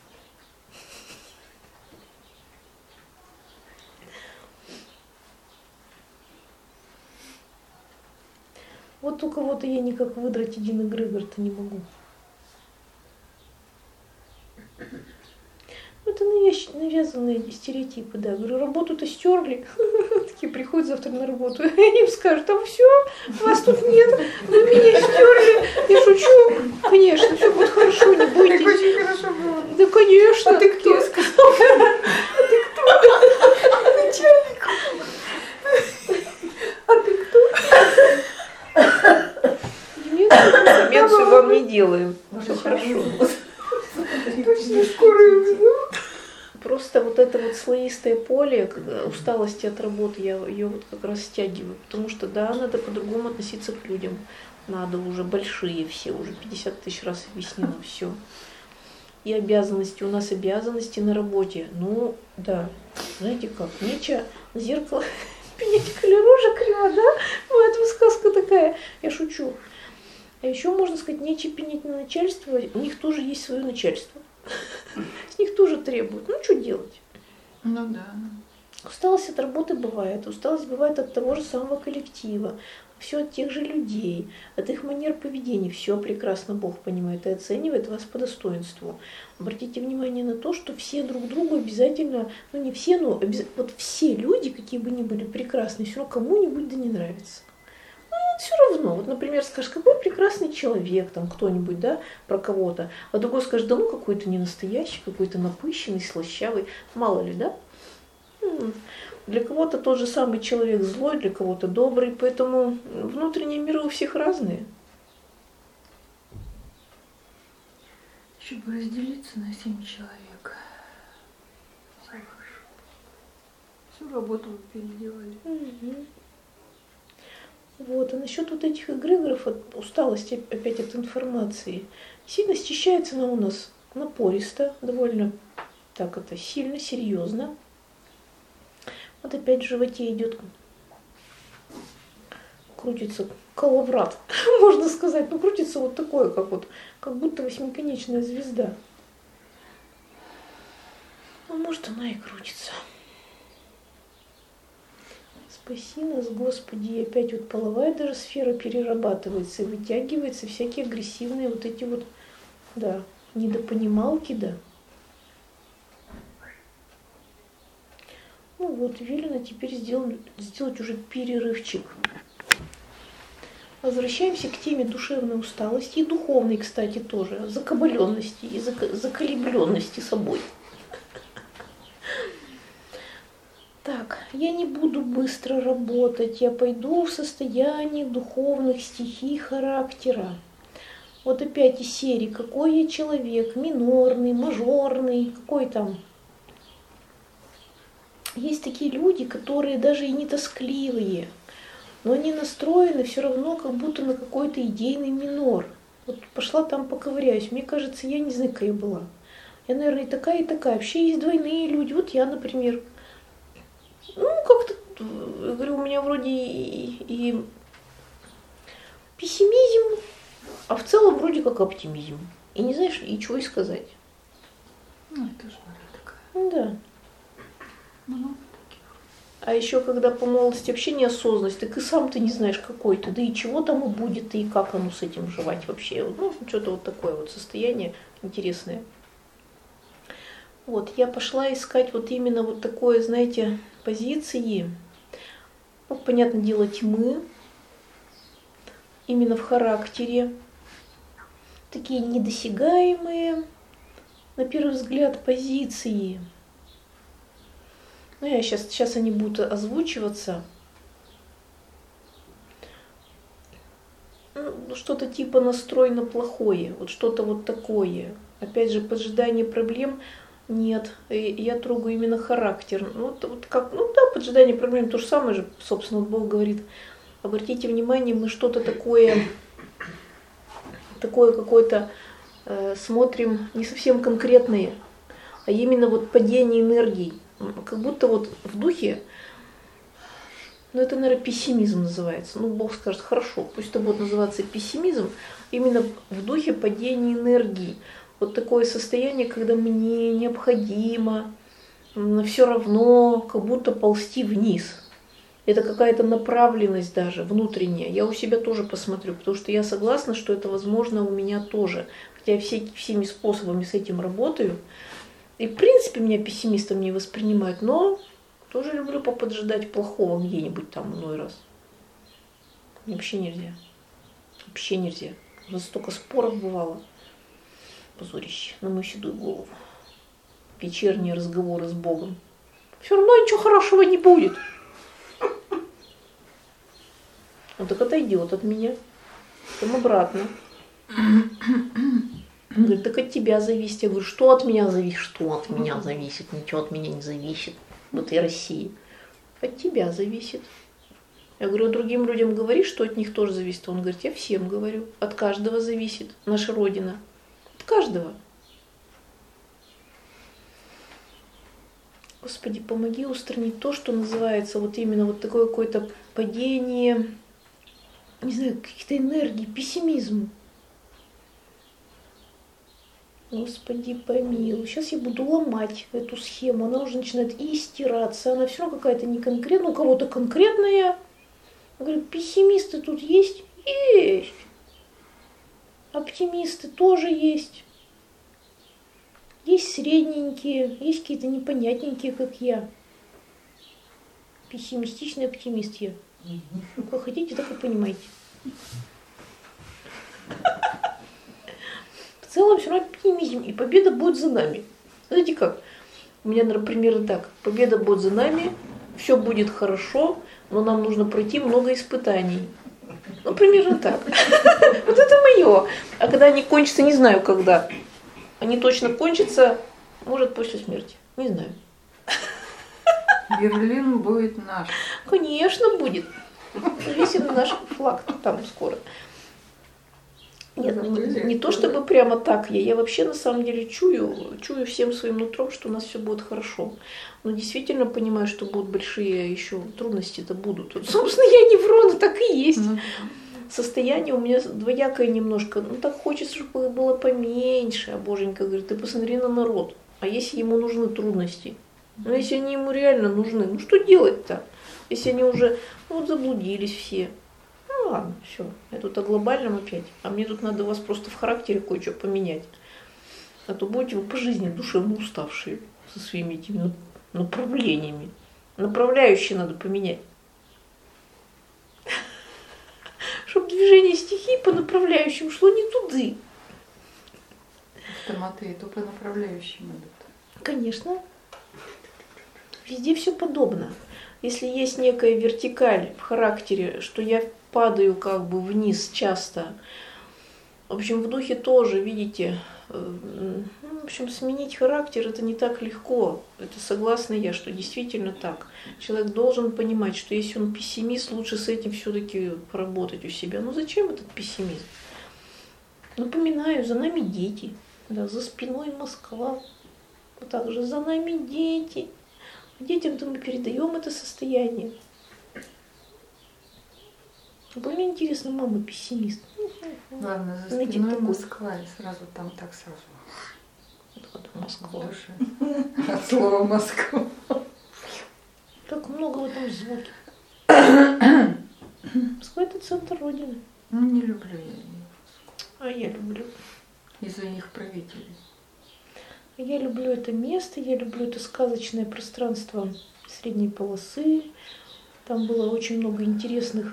Вот у кого-то я никак выдрать один эгрегор-то не могу. Это навяз- навязанные стереотипы, да. Говорю, работу-то стерли. Такие приходят завтра на работу, и они им скажут, а все, вас тут нет, вы меня стерли. Я шучу. Конечно, все будет хорошо, не Так бойтесь. очень хорошо было. Да, конечно. А ты кто? Я сказала, а ты кто? Начальник. А ты кто? Нет, коммерцию вам не делаем. Все хорошо. Точно скорую везу. Просто вот это вот слоистое поле когда усталости от работы, я ее вот как раз стягиваю. Потому что да, надо по-другому относиться к людям. Надо уже большие все, уже пятьдесят тысяч раз объяснено все. И обязанности, у нас обязанности на работе. Ну, да, знаете как, нечего зеркало пенять, коли рожа криво, да? Ну, это сказка такая, я шучу. А еще можно сказать, нечего пенять на начальство, у них тоже есть свое начальство. С них тоже требуют. Ну, что делать? Ну да. Усталость от работы бывает, усталость бывает от того же самого коллектива, все от тех же людей, от их манер поведения. Все прекрасно Бог понимает и оценивает вас по достоинству. Обратите внимание на то, что все друг другу обязательно, ну не все, но обяз... вот все люди, какие бы ни были прекрасные, все равно кому-нибудь да не нравится. Все равно, вот, например, скажешь, какой прекрасный человек, там кто-нибудь, да, про кого-то, а другой скажет, да ну какой-то не настоящий, какой-то напыщенный, слащавый, мало ли, да? Для кого-то тот же самый человек злой, для кого-то добрый, поэтому внутренние миры у всех разные. Еще бы разделиться на семь человек. Все хорошо. Всю работу мы переделали. Угу. Вот, а насчет вот этих эгрегоров, от усталости опять от информации, сильно счищается она у нас напористо, довольно так это сильно, серьезно. Вот опять в животе идет, крутится коловрат, можно сказать, ну крутится вот такое, как вот, как будто восьмиконечная звезда. Ну, может, она и крутится. Спаси нас, Господи, и опять вот половая даже сфера перерабатывается и вытягивается всякие агрессивные вот эти вот, да, недопонималки, да. Ну вот, велено теперь сделать, сделать уже перерывчик. Возвращаемся к теме душевной усталости и духовной, кстати, тоже, закабаленности и заколебленности собой. Так, я не буду быстро работать, я пойду в состояние духовных стихий характера. Вот опять из серии, какой я человек, минорный, мажорный, какой там. Есть такие люди, которые даже и не тоскливые, но они настроены все равно как будто на какой-то идейный минор. Вот пошла там поковыряюсь, мне кажется, я не знаю, какая я была. Я, наверное, и такая, и такая. Вообще есть двойные люди, вот я, например. Ну, как-то, я говорю, у меня вроде и, и пессимизм, а в целом вроде как оптимизм. И не знаешь, и чего и сказать. Ну, это же такая. Ну, да. Много таких. А еще, когда по молодости вообще неосознанность, так и сам ты не знаешь, какой ты, да и чего там и будет, и как оно с этим жевать вообще. Ну, что-то вот такое вот состояние интересное. Вот, я пошла искать вот именно вот такое, знаете, позиции, ну, понятное дело, тьмы, именно в характере, такие недосягаемые, на первый взгляд, позиции. Ну, я сейчас, сейчас они будут озвучиваться. Ну, что-то типа настрой на плохое, вот что-то вот такое. Опять же, поджидание проблем. Нет, я трогаю именно характер. Ну, вот, вот как, ну да, поджидание проблем то же самое же, собственно, вот Бог говорит. Обратите внимание, мы что-то такое, такое какое-то э, смотрим не совсем конкретное, а именно вот падение энергии. Как будто вот в духе Но это, наверное, пессимизм называется. Ну, Бог скажет, хорошо, пусть это будет называться пессимизм, именно в духе падения энергии. Вот такое состояние, когда мне необходимо, все равно, как будто ползти вниз. Это какая-то направленность даже внутренняя. Я у себя тоже посмотрю, потому что я согласна, что это возможно у меня тоже. Хотя я все, всеми способами с этим работаю. И в принципе меня пессимистом не воспринимают, но тоже люблю поподжидать плохого где-нибудь там иной раз. Вообще нельзя. Вообще нельзя. У нас столько споров бывало. Позорище на мою седую голову. Вечерние разговоры с Богом. Все равно ничего хорошего не будет. Он так отойдет от меня. Потом обратно. Он говорит, так от тебя зависит. Я говорю, что от меня зависит? Что от меня зависит? Ничего от меня не зависит. Вот и России. От тебя зависит. Я говорю, другим людям говори, что от них тоже зависит. Он говорит, я всем говорю. От каждого зависит наша Родина. От каждого. Господи, помоги устранить то, что называется вот именно вот такое какое-то падение, не знаю, каких-то энергий, пессимизм. Господи, помилуй. Сейчас я буду ломать эту схему. Она уже начинает и стираться. Она все равно какая-то не конкретная. У кого-то конкретная. Я говорю, пессимисты тут есть? Есть. Оптимисты тоже есть. Есть средненькие, есть какие-то непонятненькие, как я. Пессимистичный оптимист я. Как хотите, так и понимаете. В целом все равно оптимизм, и победа будет за нами. Знаете как? У меня, например, так. Победа будет за нами, все будет хорошо, но нам нужно пройти много испытаний. Ну, примерно так. Вот это мое. А когда они кончатся, не знаю когда. Они точно кончатся, может, после смерти. Не знаю. Берлин будет наш. Конечно, будет. Висит наш флаг там скоро. Нет, не, не то чтобы прямо так я. Я вообще на самом деле чую, чую всем своим нутром, что у нас все будет хорошо. Но действительно понимаю, что будут большие еще трудности-то будут. Вот, собственно, я не вру, но так и есть. Состояние у меня двоякое немножко. Ну так хочется, чтобы было поменьше. А Боженька говорит, ты посмотри на народ. А если ему нужны трудности? Ну если они ему реально нужны, ну что делать-то? Если они уже ну, вот заблудились все. Ну ладно, все. Я тут о глобальном опять. А мне тут надо вас просто в характере кое-что поменять. А то будете вы по жизни душевно уставшие со своими этими направлениями. Направляющие надо поменять. Чтобы движение стихий по направляющим шло не туды. Автоматы то по направляющим идут. Конечно. Везде все подобно. Если есть некая вертикаль в характере, что я падаю как бы вниз часто, в общем, в духе тоже, видите, в общем, сменить характер это не так легко. Это согласна я, что действительно так. Человек должен понимать, что если он пессимист, лучше с этим все-таки поработать у себя. Ну зачем этот пессимизм? Напоминаю, за нами дети, да, за спиной Москва, а также за нами дети. Детям-то мы передаем это состояние. Более интересно, мама пессимист. Ладно, за Знаете, спиной такой. Москва, и сразу там так сразу. Откуда Москва? В душе. От слова Москва. Так много в этом звуке. Москва это центр Родины. Ну не люблю я ее. А я люблю. Из-за их правителей. Я люблю это место, я люблю это сказочное пространство средней полосы. Там было очень много интересных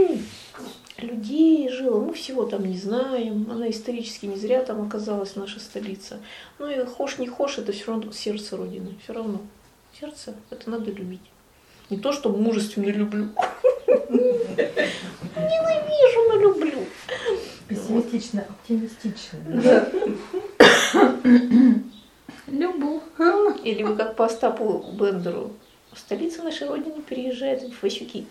людей жило. Мы всего там не знаем. Она исторически не зря там оказалась, наша столица. Ну и хошь не хошь, это все равно сердце Родины. Все равно. Сердце это надо любить. Не то, что мужественно люблю. Ненавижу, но люблю. Пессимистично, оптимистично. Да. Люблю. Или вы как по Остапу Бендеру. Столица нашей Родины переезжает в Васюки.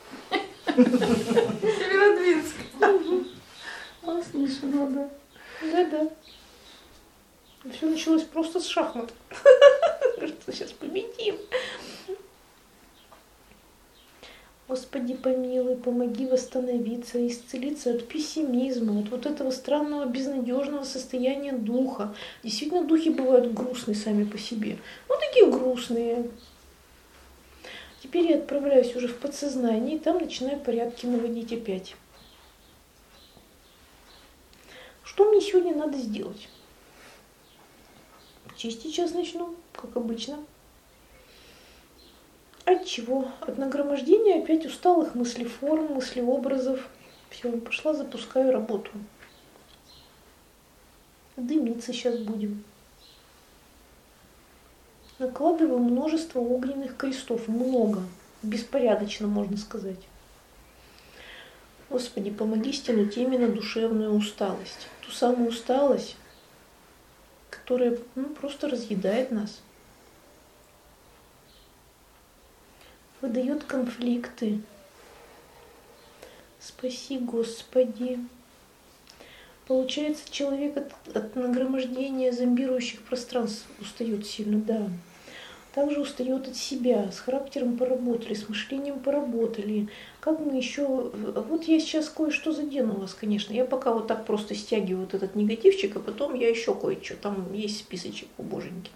Северодвинск. А, слышала, да. Да-да. Все началось просто с шахмат. Что сейчас победим. Господи помилуй, помоги восстановиться, исцелиться от пессимизма, от вот этого странного безнадежного состояния духа. Действительно, духи бывают грустные сами по себе. Ну, такие грустные. Теперь я отправляюсь уже в подсознание, и там начинаю порядки наводить опять. Что мне сегодня надо сделать? Чистить сейчас начну, как обычно. От чего? От нагромождения опять усталых мыслеформ, мыслеобразов. Все, пошла, запускаю работу. Дымиться сейчас будем. Накладываю множество огненных крестов. Много. Беспорядочно, можно сказать. Господи, помоги стянуть именно душевную усталость. Ту самую усталость, которая ну, просто разъедает нас. Выдает конфликты. Спаси, Господи. Получается, человек от, от нагромождения зомбирующих пространств устает сильно, да. Также устает от себя. С характером поработали, с мышлением поработали. Как мы еще... Вот я сейчас кое-что задену вас, конечно. Я пока вот так просто стягиваю вот этот негативчик, а потом я еще кое-что. Там есть списочек у боженьки.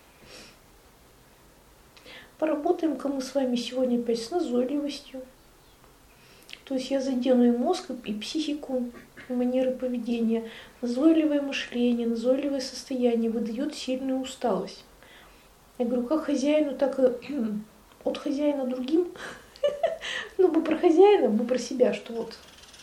Поработаем-ка мы с вами сегодня опять с назойливостью. То есть я задену и мозг, и психику, и манеры поведения. Назойливое мышление, назойливое состояние выдает сильную усталость. Я говорю, как хозяину, так и от хозяина другим. Ну, бы про хозяина, бы про себя, что вот.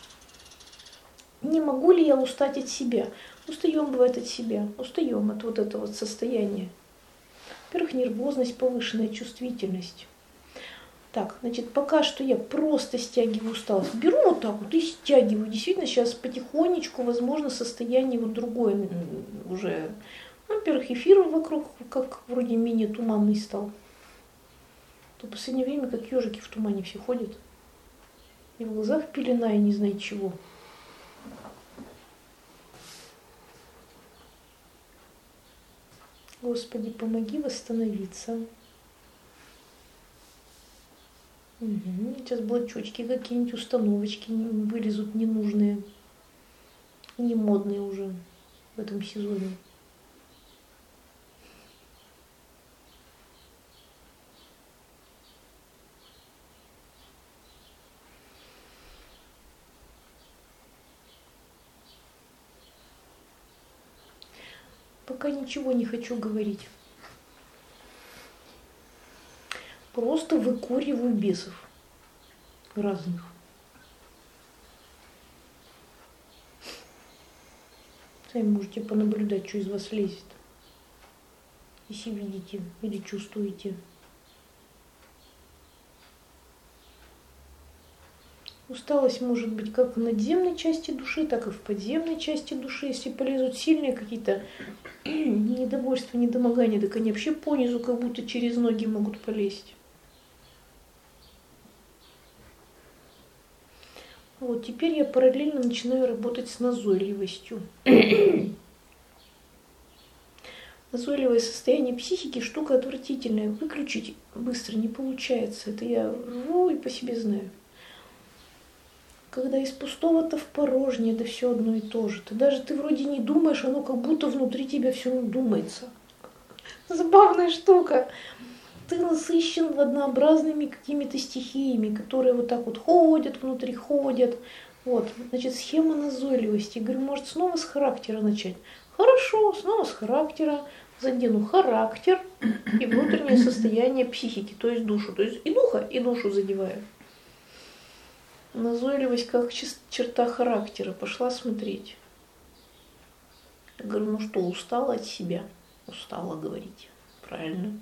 Не могу ли я устать от себя? Устаем, бывает, от себя. Устаем от вот этого вот состояния. Во-первых, нервозность, повышенная чувствительность. Так, значит, пока что я просто стягиваю усталость. Беру вот так вот и стягиваю. Действительно, сейчас потихонечку, возможно, состояние вот другое уже. Во-первых, эфир вокруг как вроде менее туманный стал. То в последнее время как ежики в тумане все ходят. И в глазах пелена, и не знаю чего. Господи, помоги восстановиться. Угу. Сейчас блочочки какие-нибудь, установочки вылезут ненужные, не модные уже в этом сезоне. Пока ничего не хочу говорить. Просто выкуриваю бесов разных. Сами можете понаблюдать, что из вас лезет. Если видите или чувствуете. Усталость может быть как в надземной части души, так и в подземной части души. Если полезут сильные какие-то недовольства, недомогания, так они вообще понизу как будто через ноги могут полезть. Вот, теперь я параллельно начинаю работать с назойливостью. Назойливое состояние психики штука отвратительная. Выключить быстро не получается. Это я рву и по себе знаю. Когда из пустого-то в порожнее, да все одно и то же. Ты даже ты вроде не думаешь, оно как будто внутри тебя все думается. Забавная штука. Ты насыщен однообразными какими-то стихиями, которые вот так вот ходят, внутри ходят. Вот, значит, схема назойливости. Я говорю, может, снова с характера начать? Хорошо, снова с характера. Задену характер и внутреннее состояние психики, то есть душу. То есть и духа, и душу задеваю. Назойливость как черта характера. Пошла смотреть. Я говорю, ну что, устала от себя? Устала, говорите. Правильно.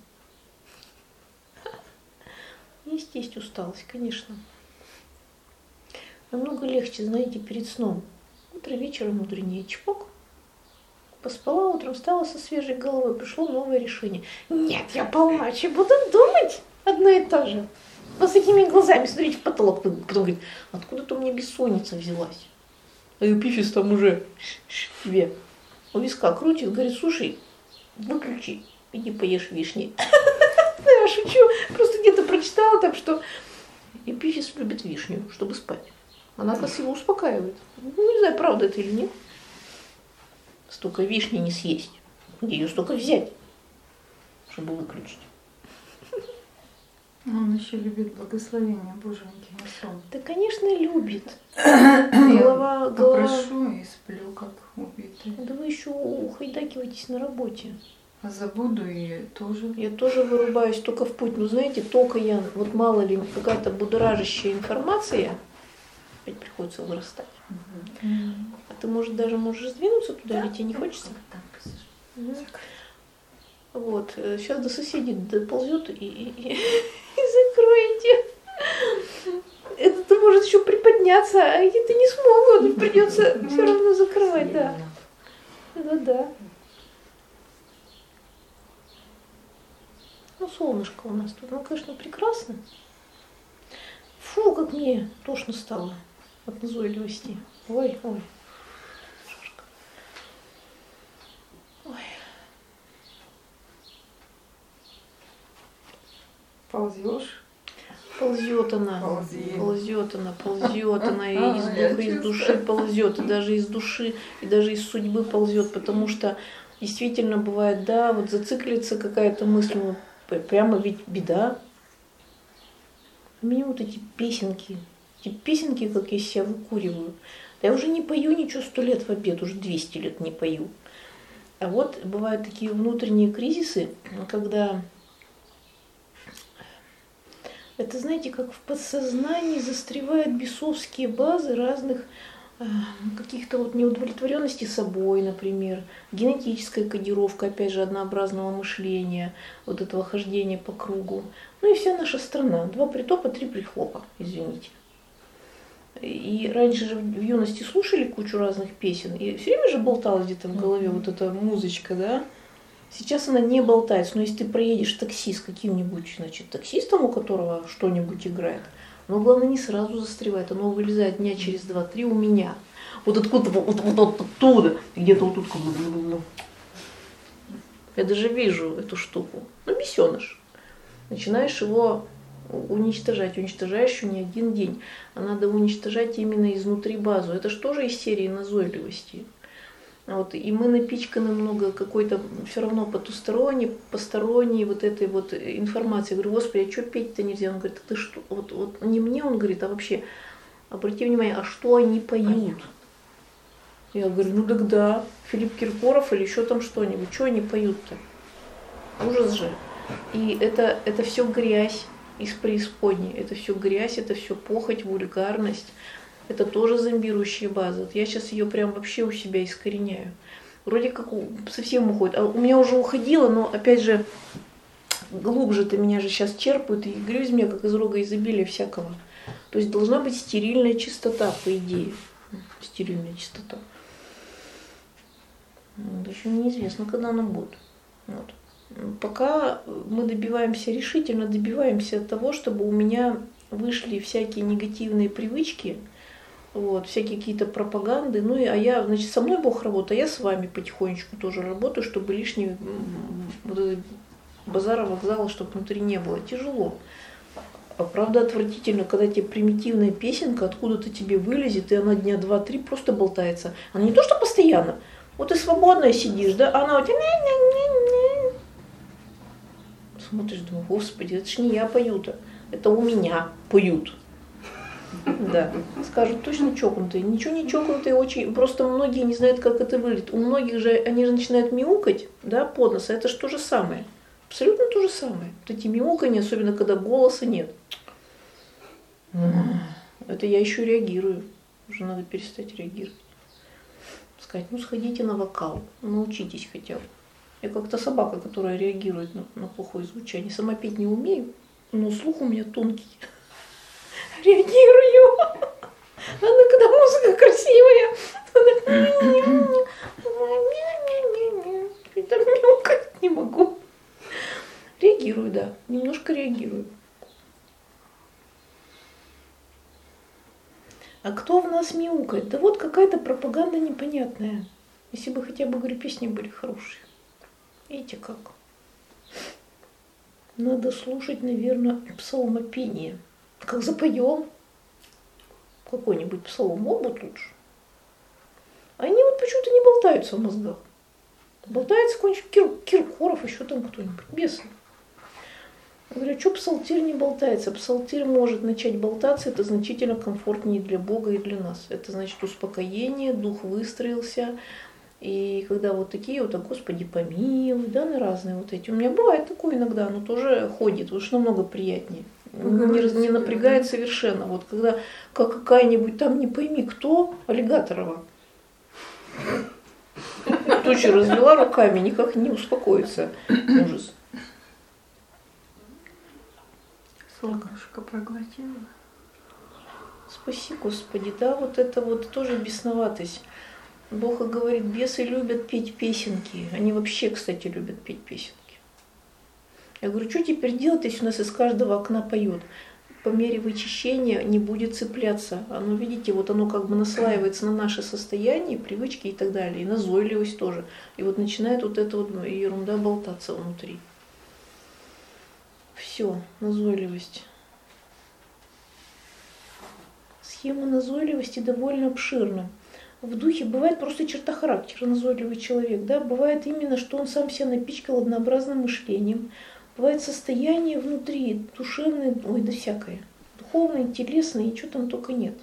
Есть, есть усталость, конечно. Намного легче, знаете, перед сном. Утро вечером утреннее чпок. Поспала утром, встала со свежей головой, пришло новое решение. Нет, я полночи буду думать одно и то же. Вот с этими глазами смотреть в потолок. Потом говорит, откуда-то у меня бессонница взялась. А эпифиз там уже тебе у виска крутит, говорит, слушай, выключи, иди поешь вишни. Я шучу, просто где-то прочитала там, что Эпифиз любит вишню, чтобы спать. Она как раз его успокаивает. Ну, не знаю, правда это или нет. Столько вишни не съесть. Где ее столько взять, чтобы выключить? Он еще любит благословение Боженьки на сон. Да, конечно, любит. Голова, голова. Попрошу и сплю, как убитый. Да вы еще ухайдакиваетесь на работе. А забуду и тоже. Я тоже вырубаюсь только в путь. Ну, знаете, только я, вот мало ли, какая-то будоражащая информация, опять приходится вырастать. А ты, может, даже можешь сдвинуться туда, или тебе не хочется? Угу. Вот, сейчас до соседей доползет и, и, и, и закройте. Это может еще приподняться, а эти-то не смогут, придется все равно закрывать, да. Да-да. Ну, солнышко у нас тут, ну, конечно, прекрасно. Фу, как мне тошно стало от назойливости. Ой, ой. Жарко. Ой. Ползешь? Ползет она, Ползи. ползет она, ползет она, и из духа, из души ползет, и даже из души, и даже из судьбы ползет, потому что действительно бывает, да, вот зациклится какая-то мысль, ну, прямо ведь беда. У меня вот эти песенки, эти песенки, как я себя выкуриваю. Я уже не пою ничего сто лет в обед, уже двести лет не пою. А вот бывают такие внутренние кризисы, когда... Это, знаете, как в подсознании застревают бесовские базы разных э, каких-то вот неудовлетворенностей собой, например, генетическая кодировка, опять же, однообразного мышления, вот этого хождения по кругу. Ну и вся наша страна. Два притопа, три прихлопа, извините. И раньше же в юности слушали кучу разных песен, и все время же болталась где-то в голове вот эта музычка, да? Сейчас она не болтается, но если ты проедешь такси с каким-нибудь, значит, таксистом, у которого что-нибудь играет, но главное не сразу застревает, оно вылезает дня через два-три у меня. Вот откуда-то, вот, вот, вот оттуда, где-то вот тут. Я даже вижу эту штуку. Ну, бесеныш. Начинаешь его уничтожать, уничтожаешь еще не один день. А надо уничтожать именно изнутри базу. Это же тоже из серии назойливости. Вот, и мы напичканы много какой-то все равно потусторонней, посторонней вот этой вот информации. Я говорю, Господи, а что петь-то нельзя? Он говорит, ты что? Вот, вот не мне, он говорит, а вообще, обрати внимание, а что они поют? Я говорю, ну так да, Филипп Киркоров или еще там что-нибудь, что они поют-то? Ужас же. И это, это все грязь из преисподней, это все грязь, это все похоть, вульгарность. Это тоже зомбирующая база. Я сейчас ее прям вообще у себя искореняю. Вроде как совсем уходит. А у меня уже уходило, но опять же, глубже-то меня же сейчас черпают, и грязь меня как из рога изобилия всякого. То есть должна быть стерильная чистота, по идее. Стерильная чистота. Вот, еще неизвестно, когда она будет. Вот. Пока мы добиваемся, решительно добиваемся того, чтобы у меня вышли всякие негативные привычки, вот, всякие какие-то пропаганды, ну и, а я, значит, со мной Бог работает, а я с вами потихонечку тоже работаю, чтобы лишнего вот, базара, вокзала, чтобы внутри не было. Тяжело. А правда отвратительно, когда тебе примитивная песенка откуда-то тебе вылезет, и она дня два-три просто болтается. Она не то, что постоянно. Вот ты свободная сидишь, да, а она у тебя... Смотришь, думаю, Господи, это ж не я пою-то, это у меня поют. Да, скажут, точно чокнутые. Ничего не чокнутые, очень, просто многие не знают, как это выглядит. У многих же, они же начинают мяукать, да, под нос, а это же то же самое. Абсолютно то же самое. Вот эти мяуканья, особенно когда голоса нет. Это я еще реагирую. Уже надо перестать реагировать. Сказать, ну сходите на вокал, научитесь хотя бы. Я как-то собака, которая реагирует на, на плохое звучание. Сама петь не умею, но слух у меня тонкий. Реагирую. Она, когда музыка красивая, она так мяукать не могу. Реагирую, да. Немножко реагирую. А кто в нас мяукает? Да вот какая-то пропаганда непонятная. Если бы хотя бы, говорю, песни были хорошие. Видите как? Надо слушать, наверное, псалмопение. Как запоем какой-нибудь псалом, могут лучше. Они вот почему-то не болтаются в мозгах. Болтается какой-нибудь Кир, Киркоров, еще там кто-нибудь, бесы. Я говорю, что псалтирь не болтается? Псалтирь может начать болтаться, это значительно комфортнее для Бога и для нас. Это значит успокоение, дух выстроился. И когда вот такие вот, а Господи помилуй, да, на разные вот эти. У меня бывает такое иногда, оно тоже ходит, потому что намного приятнее. Не, не напрягает совершенно. Вот когда как какая-нибудь там, не пойми кто, Аллигаторова. Туча развела руками, никак не успокоится. Ужас. Солнышко проглотила. Спаси, Господи, да, вот это вот тоже бесноватость. Бог говорит, бесы любят петь песенки. Они вообще, кстати, любят петь песенки. Я говорю, что теперь делать, если у нас из каждого окна поет? По мере вычищения не будет цепляться. Оно, видите, вот оно как бы наслаивается на наше состояние, привычки и так далее, и назойливость тоже. И вот начинает вот эта вот ерунда болтаться внутри. Все, назойливость. Схема назойливости довольно обширна. В духе бывает просто черта характера, назойливый человек, да, бывает именно, что он сам себя напичкал однообразным мышлением, бывает состояние внутри, душевное, ой, да всякое, духовное, телесное, и что там только нет.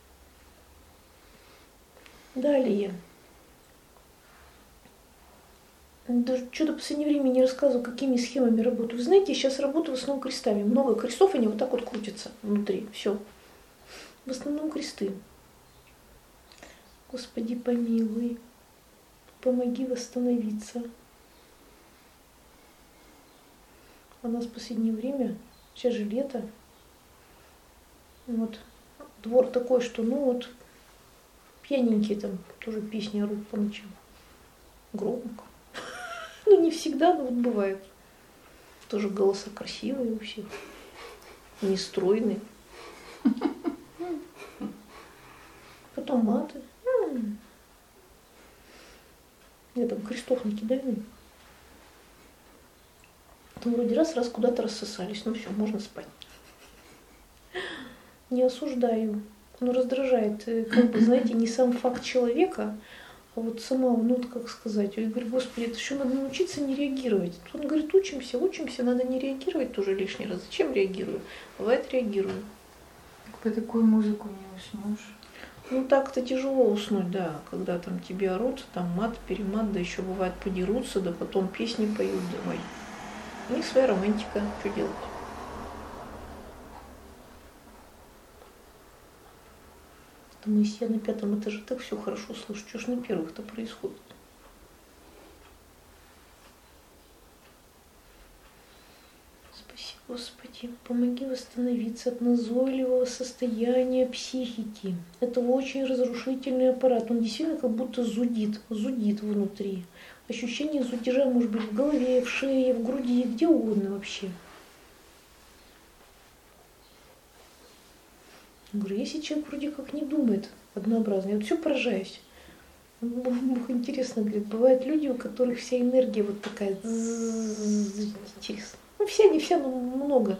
Далее. Даже что-то в последнее время не рассказываю, какими схемами работаю. Вы знаете, я сейчас работаю в основном крестами. Много крестов, они вот так вот крутятся внутри. Все. В основном кресты. Господи, помилуй. Помоги восстановиться. У нас в последнее время, сейчас же лето, вот, двор такой, что, ну вот, пьяненькие там тоже песни орут по ночам. Громко. Ну, не всегда, но вот бывает. Тоже голоса красивые у всех. Нестройные. Потом маты. Я там крестов накидаю. Там вроде раз-раз куда-то рассосались. Ну все, можно спать. Не осуждаю. Но раздражает, как бы, знаете, не сам факт человека, а вот сама, ну, как сказать, я говорю, Господи, это еще надо научиться не реагировать. Он говорит, учимся, учимся, надо не реагировать тоже лишний раз. Зачем реагирую? Бывает, реагирую. По такую музыку не уснешь. Ну, так-то тяжело уснуть, да, когда там тебе орут, там мат, перемат, да еще бывает подерутся, да потом песни поют домой. У них своя романтика, что делать? Думаю, если я на пятом этаже так все хорошо слышу, что ж на первых-то происходит? Спаси, Господи, помоги восстановиться от назойливого состояния психики. Это очень разрушительный аппарат, он действительно как будто зудит, зудит внутри. Ощущение зудежа может быть в голове, в шее, в груди, где угодно вообще. Я говорю, если человек вроде как не думает однообразно, я вот все поражаюсь. Бог интересно, говорит, бывают люди, у которых вся энергия вот такая, интересно. Ну, вся, не вся, но много.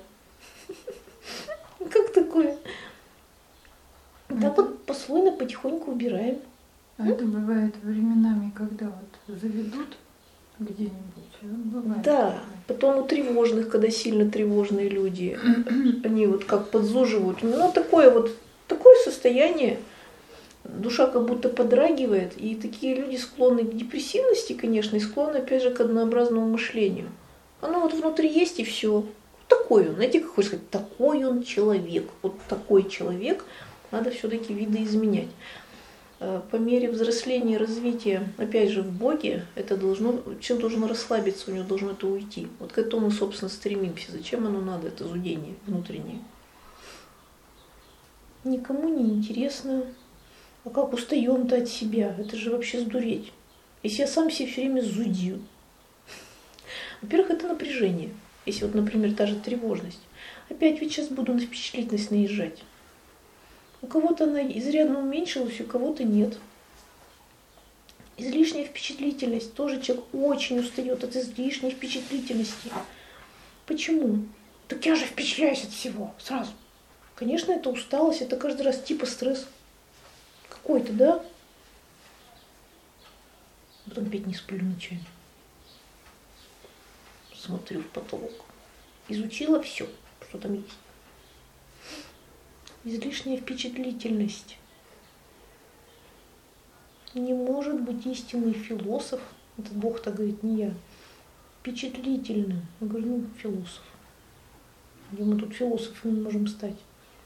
Как такое? Так вот послойно, потихоньку убираем. А это бывает временами, когда вот заведут где-нибудь. Бывает. Да, потом у тревожных, когда сильно тревожные люди, они вот как подзуживают. Ну, такое вот, такое состояние, душа как будто подрагивает, и такие люди склонны к депрессивности, конечно, и склонны, опять же, к однообразному мышлению. Оно вот внутри есть, и все. Такой он, знаете, как хочется сказать, такой он человек. Вот такой человек надо все-таки видоизменять. По мере взросления и развития, опять же, в Боге, это должно, человек должен расслабиться, у него должно это уйти. Вот к этому мы, собственно, стремимся. Зачем оно надо, это зудение внутреннее? Никому не интересно. А как устаем-то от себя? Это же вообще сдуреть. Если я сам себе все время зудью. Во-первых, это напряжение. Если вот, например, та же тревожность. Опять ведь сейчас буду на впечатлительность наезжать. У кого-то она изрядно уменьшилась, у кого-то нет. Излишняя впечатлительность. Тоже человек очень устает от излишней впечатлительности. Почему? Так я же впечатляюсь от всего сразу. Конечно, это усталость, это каждый раз типа стресс какой-то, да? Потом опять не сплю ночами. Смотрю в потолок. Изучила все, что там есть. Излишняя впечатлительность. Не может быть истинный философ, этот Бог так говорит, не я, впечатлительным. Я говорю, ну, философ. Где мы тут философами можем стать?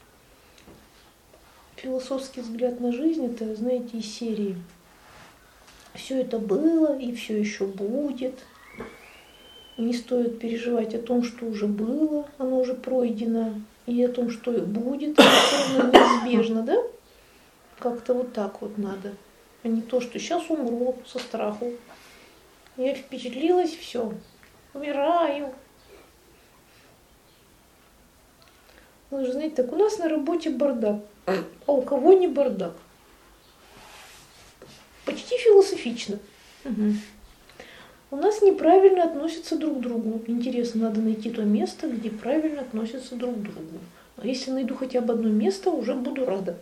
Философский взгляд на жизнь, это, знаете, из серии. Все это было и все еще будет. Не стоит переживать о том, что уже было, оно уже пройдено, и о том, что будет, это все равно неизбежно, да? Как-то вот так вот надо. А не то, что сейчас умру со страху. Я впечатлилась, все, умираю. Вы же знаете, так у нас на работе бардак, а у кого не бардак? Почти философично. Угу. У нас неправильно относятся друг к другу. Интересно, надо найти то место, где правильно относятся друг к другу. А если найду хотя бы одно место, уже буду рада.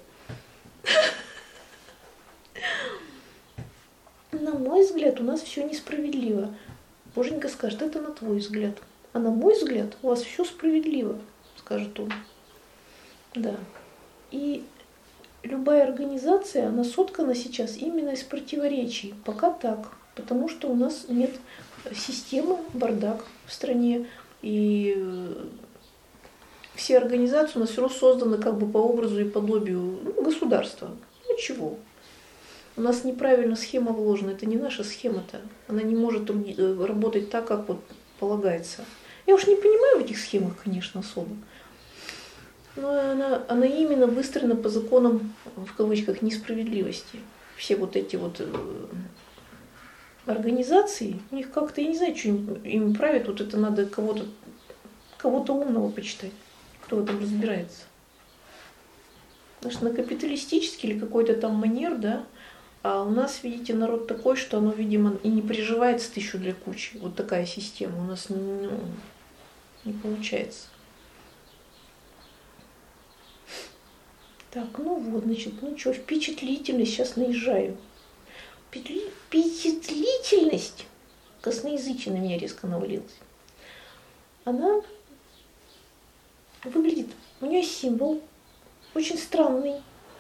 На мой взгляд, у нас все несправедливо. Боженька скажет, это на твой взгляд. А на мой взгляд, у вас все справедливо, скажет он. Да. И любая организация, она соткана сейчас именно из противоречий. Пока так. Потому что у нас нет системы, бардак в стране. И все организации у нас все равно созданы как бы по образу и подобию ну, государства. Ну чего? У нас неправильно схема вложена. Это не наша схема-то. Она не может работать так, как вот полагается. Я уж не понимаю в этих схемах, конечно, особо. Но она, она именно выстроена по законам, в кавычках, несправедливости. Все вот эти вот организации, у них как-то, я не знаю, что им, им правит, вот это надо кого-то кого-то умного почитать, кто в этом разбирается. Потому что на капиталистический или какой-то там манер, да, а у нас, видите, народ такой, что оно, видимо, и не приживается-то еще для кучи. Вот такая система у нас ну, не получается. Так, ну вот, значит, ну что, впечатлительность, сейчас наезжаю. Впечатлительность, косноязычие на меня резко навалилась. Она выглядит, у нее символ очень странный,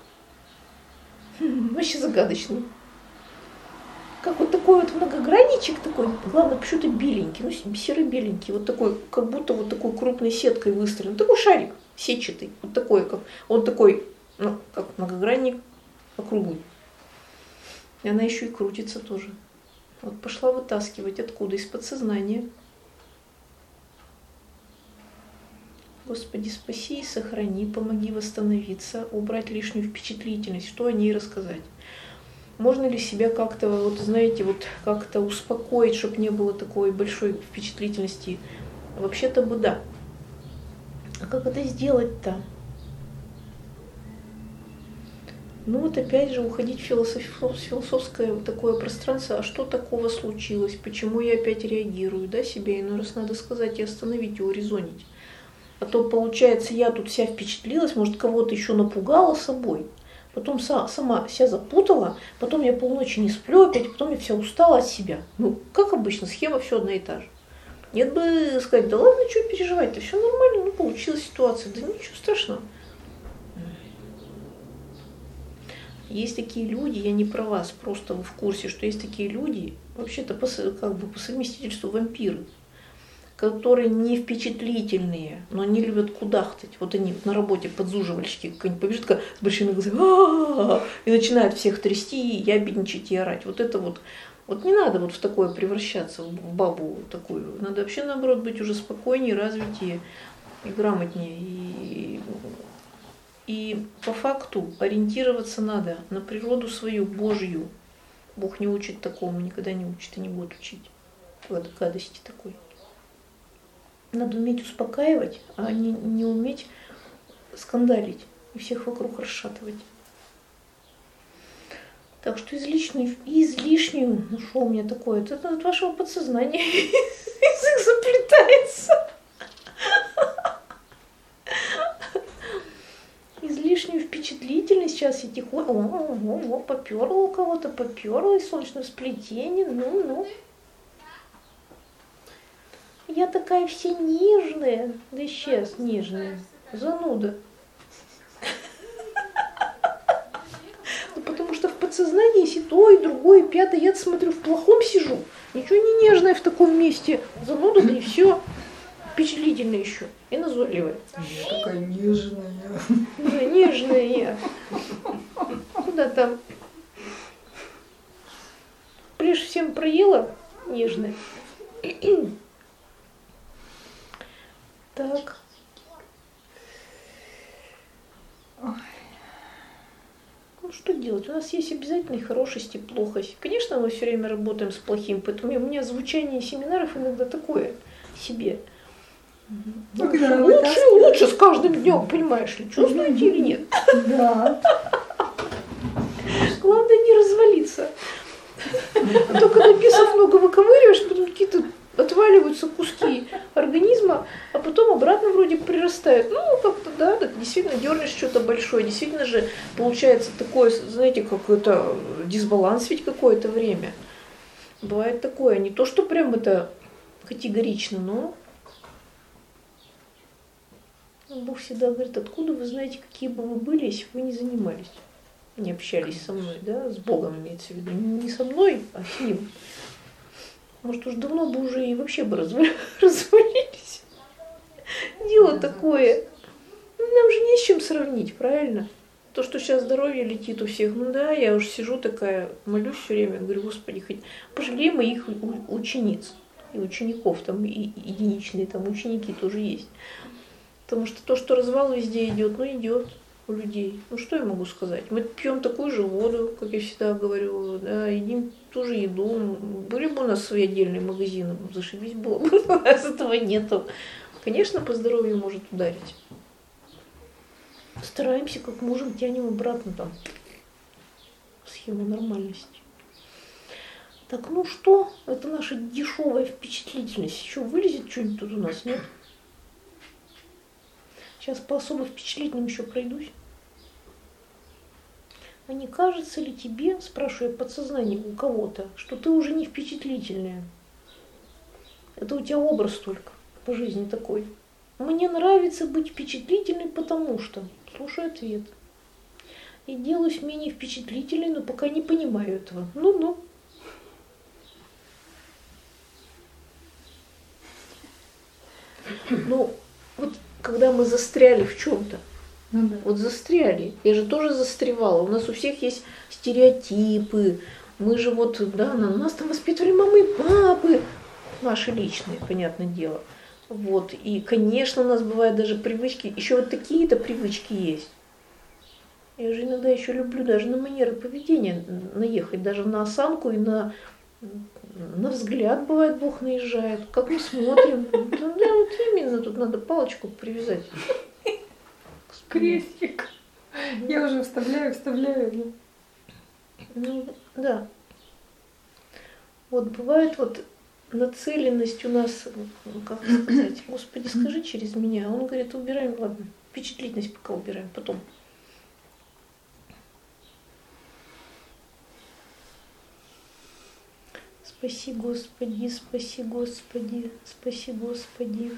вообще загадочный. Как вот такой вот многогранничек такой, главное, почему-то беленький, ну серо-беленький, вот такой, как будто вот такой крупной сеткой выстроен. Такой шарик сетчатый, вот такой, как он такой, ну, как многогранник, округлый. И она еще и крутится тоже. Вот пошла вытаскивать откуда? Из подсознания. Господи, спаси и сохрани, помоги восстановиться, убрать лишнюю впечатлительность, что о ней рассказать. Можно ли себя как-то, вот знаете, вот как-то успокоить, чтобы не было такой большой впечатлительности? Вообще-то бы да. А как это сделать-то? Ну вот опять же уходить в философское такое пространство, а что такого случилось, почему я опять реагирую, да, себе иной раз надо сказать и остановить, и урезонить. А то получается, я тут вся впечатлилась, может кого-то еще напугала собой, потом сама себя запутала, потом я полночи не сплю опять, потом я вся устала от себя. Ну, как обычно, схема все одна и та же. Нет бы сказать, да ладно, что переживать-то, все нормально, ну получилась ситуация, да ничего страшного. Есть такие люди, я не про вас, просто вы в курсе, что есть такие люди, вообще-то по, как бы по совместительству вампиры, которые не впечатлительные, но они любят кудахтать. Вот они на работе подзуживальщики, какая-нибудь побежит такая с большими глазами и начинают всех трясти, ябедничать и орать. Вот это вот, вот не надо вот в такое превращаться, в бабу такую. Надо вообще, наоборот, быть уже спокойнее, развитее и грамотнее. И, и по факту ориентироваться надо на природу свою, Божью. Бог не учит такому, никогда не учит и не будет учить. Гадости такой. Надо уметь успокаивать, а не, не уметь скандалить и всех вокруг расшатывать. Так что излишнюю, излишнюю нашел у меня такое, это от вашего подсознания язык заплетается. сейчас и тихонько, о, о, о, поперло у кого-то, поперло из солнечного сплетения, ну, ну. Я такая вся нежная, да сейчас нежная, зануда. Ну, потому что в подсознании, если то, и другое, и пятое, я смотрю, в плохом сижу, ничего не нежное в таком месте, зануда, да и все. Впечатлительная еще и назойливая. Я такая нежная. Да, нежная я. Куда там? Плешь всем проела, нежная. Так. Ну что делать? У нас есть обязательные хорошести и плохости. Конечно, мы все время работаем с плохим, поэтому у меня звучание семинаров иногда такое себе. Ну, лучше, лучше, лучше с каждым днем, понимаешь ли, чувствуете или нет? Да. Главное не развалиться. А то, когда бесов много выковыриваешь, потом какие-то отваливаются куски организма, а потом обратно вроде прирастают. Ну, как-то, да, так действительно дернешь что-то большое. Действительно же получается такое, знаете, какой-то дисбаланс ведь какое-то время. Бывает такое. Не то, что прям это категорично, но Бог всегда говорит, откуда вы знаете, какие бы вы были, если бы вы не занимались, не общались со мной, да, с Богом имеется в виду, не со мной, а с Ним. Может, уж давно бы уже и вообще бы развалились. Дело такое. Ну, нам же не с чем сравнить, правильно? То, что сейчас здоровье летит у всех, ну да, я уж сижу такая, молюсь все время, говорю, Господи, хоть пожалей моих учениц и учеников, там и единичные там ученики тоже есть. Потому что то, что развал везде идет, ну идет у людей. Ну что я могу сказать? Мы пьем такую же воду, как я всегда говорю, да, едим ту же еду. Были бы у нас свои отдельные магазины, зашибись было бы, у нас этого нету. Конечно, по здоровью может ударить. Стараемся как можем, тянем обратно там схему нормальности. Так, ну что? Это наша дешевая впечатлительность. Еще вылезет что-нибудь тут у нас, нет? Сейчас по особо впечатлительным еще пройдусь. А не кажется ли тебе, спрашиваю подсознание у кого-то, что ты уже не впечатлительная? Это у тебя образ только по жизни такой. Мне нравится быть впечатлительной, потому что... Слушай ответ. И делаюсь менее впечатлительной, но пока не понимаю этого. Ну-ну. Ну, вот когда мы застряли в чем-то, Ну, да. вот застряли, я же тоже застревала, у нас у всех есть стереотипы, мы же вот, да, на нас там воспитывали мамы и папы, наши личные, понятное дело. Вот, и, конечно, у нас бывают даже привычки, еще вот такие-то привычки есть. Я же иногда еще люблю даже на манеры поведения наехать, даже на осанку и на... На взгляд, бывает, Бог наезжает. Как мы смотрим. Да, да, вот именно, тут надо палочку привязать. Крестик. Я уже вставляю, вставляю. Ну, да. Вот бывает вот нацеленность у нас, ну, как сказать, Господи, скажи через меня. Он говорит, убираем, ладно, впечатлительность пока убираем, потом. Спаси, Господи, спаси, Господи, спаси, Господи.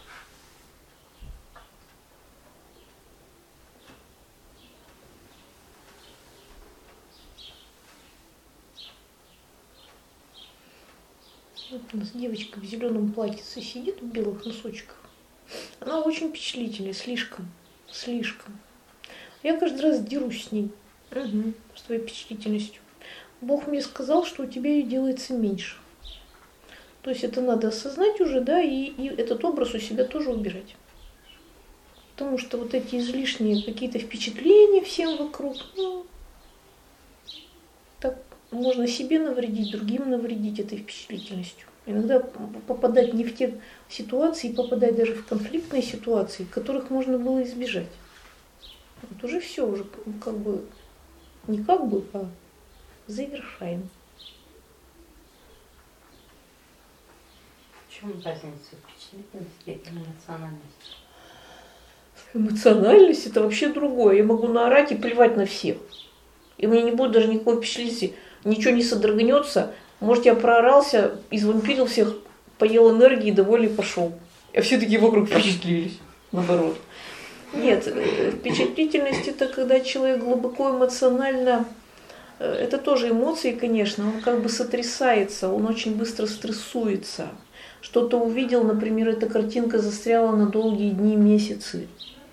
Вот у нас девочка в зеленом платьице сидит в белых носочках. Она очень впечатлительная, слишком, слишком. Я каждый раз дерусь с ней, угу, с твоей впечатлительностью. Бог мне сказал, что у тебя ее делается меньше. То есть это надо осознать уже, да, и, и этот образ у себя тоже убирать. Потому что вот эти излишние какие-то впечатления всем вокруг, ну, так можно себе навредить, другим навредить этой впечатлительностью. Иногда попадать не в те ситуации, попадать даже в конфликтные ситуации, которых можно было избежать. Вот уже все, уже как бы, не как бы, а завершаем. В чем разница впечатлительности и эмоциональности? Эмоциональность это вообще другое. Я могу наорать и плевать на всех. И мне не будет даже никакой впечатления, ничего не содрогнется. Может, я проорался, извампирил всех, поел энергии, довольный пошел. А все такие вокруг впечатлились, наоборот. Нет, впечатлительность это когда человек глубоко эмоционально, это тоже эмоции, конечно, он как бы сотрясается, он очень быстро стрессуется. Что-то увидел, например, эта картинка застряла на долгие дни, месяцы.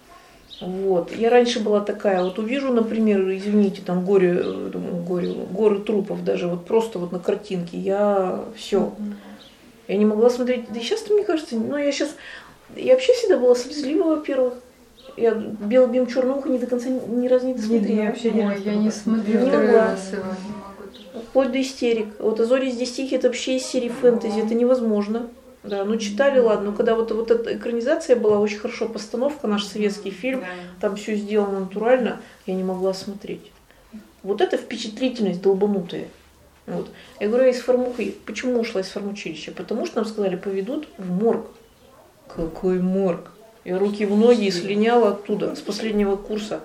Вот. Я раньше была такая, вот увижу, например, извините, там горе, горе, горы трупов даже, вот просто вот на картинке, я все. Я не могла смотреть, да и сейчас-то, мне кажется, ну я сейчас, я вообще всегда была слезлива, во-первых. Я белый бим черное ухо ни до конца ни разу не досмотрела. Я вообще не, Ой, я не смотрю, не второй могла. раз его не могу. Вплоть до истерик. Вот «А зори здесь тихие» это вообще из серии фэнтези, это невозможно. Да, ну читали, ладно, но когда вот, вот эта экранизация была, очень хорошо постановка, наш советский фильм, там все сделано натурально, я не могла смотреть. Вот это впечатлительность долбанутая. Вот. Я говорю, я из фармухи. Почему ушла из фармучилища? Потому что нам сказали, поведут в морг. Какой морг? Я руки в ноги и слиняла оттуда, с последнего курса.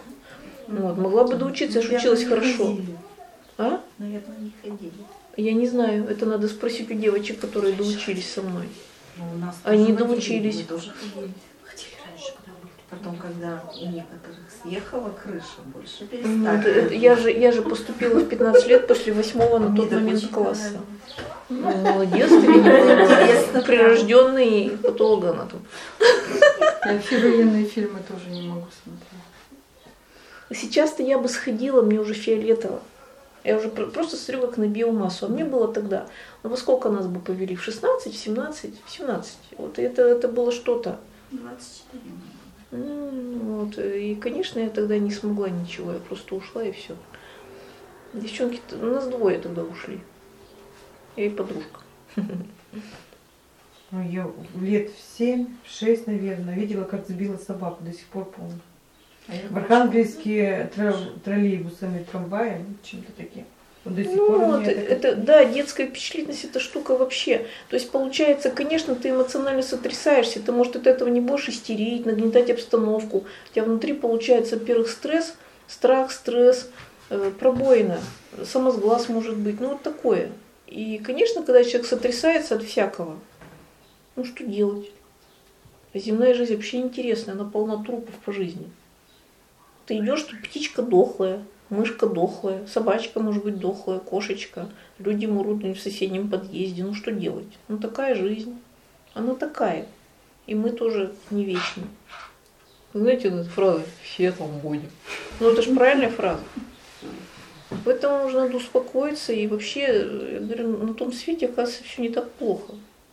Вот. Могла бы доучиться, я ж училась хорошо. А? Наверное, не ходили. Я не знаю, это надо спросить у девочек, которые доучились со мной. Ну, у нас Они тоже доучились. ходили, мы тоже ходили. Ходили раньше, когда были. Потом, когда у некоторых съехала крыша, больше Ну, это- перестали. это- я, же, я же поступила в пятнадцать лет после восьмого на Мне тот так момент очень класса. понравилось. Ну, молодец, ты видимо, Интересно, прирожденный патологоанатом. Я вообще военные фильмы тоже не могу смотреть. Сейчас-то я бы сходила, мне уже фиолетово. Я уже пр- просто смотрю как на биомассу. А мне было тогда, ну во сколько нас бы повели? В шестнадцать, в семнадцать? В семнадцать. Вот это, это было что-то. двадцать четыре. М, Вот. И, конечно, я тогда не смогла ничего. Я просто ушла и все. Девчонки, у нас двое тогда ушли. Я и подружка. Ну, я лет в семь, в шесть, наверное, видела, как сбила собаку, до сих пор помню. А я В Архангельске тра- троллейбусами, трамваем, чем-то таким. Вот до сих Ну, пор у вот, меня так- это, да, детская впечатлительность, это штука вообще. То есть, получается, конечно, ты эмоционально сотрясаешься, ты, может, от этого не будешь истерить, нагнетать обстановку. У тебя внутри получается, во-первых, стресс, страх, стресс, э, пробоина, самосглаз может быть, ну, вот такое. И, конечно, когда человек сотрясается от всякого, ну, что делать? А земная жизнь вообще интересная, она полна трупов по жизни. Ты идешь, тут птичка дохлая, мышка дохлая, собачка может быть дохлая, кошечка, люди мрут в соседнем подъезде. Ну что делать? Ну такая жизнь. Она такая. И мы тоже не вечны. Знаете, эта фраза «все там будем». Ну это же правильная фраза. Поэтому нужно надо успокоиться и вообще, я говорю, на том свете, оказывается, все не так плохо.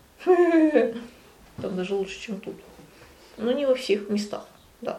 Там даже лучше, чем тут. Но не во всех местах, да.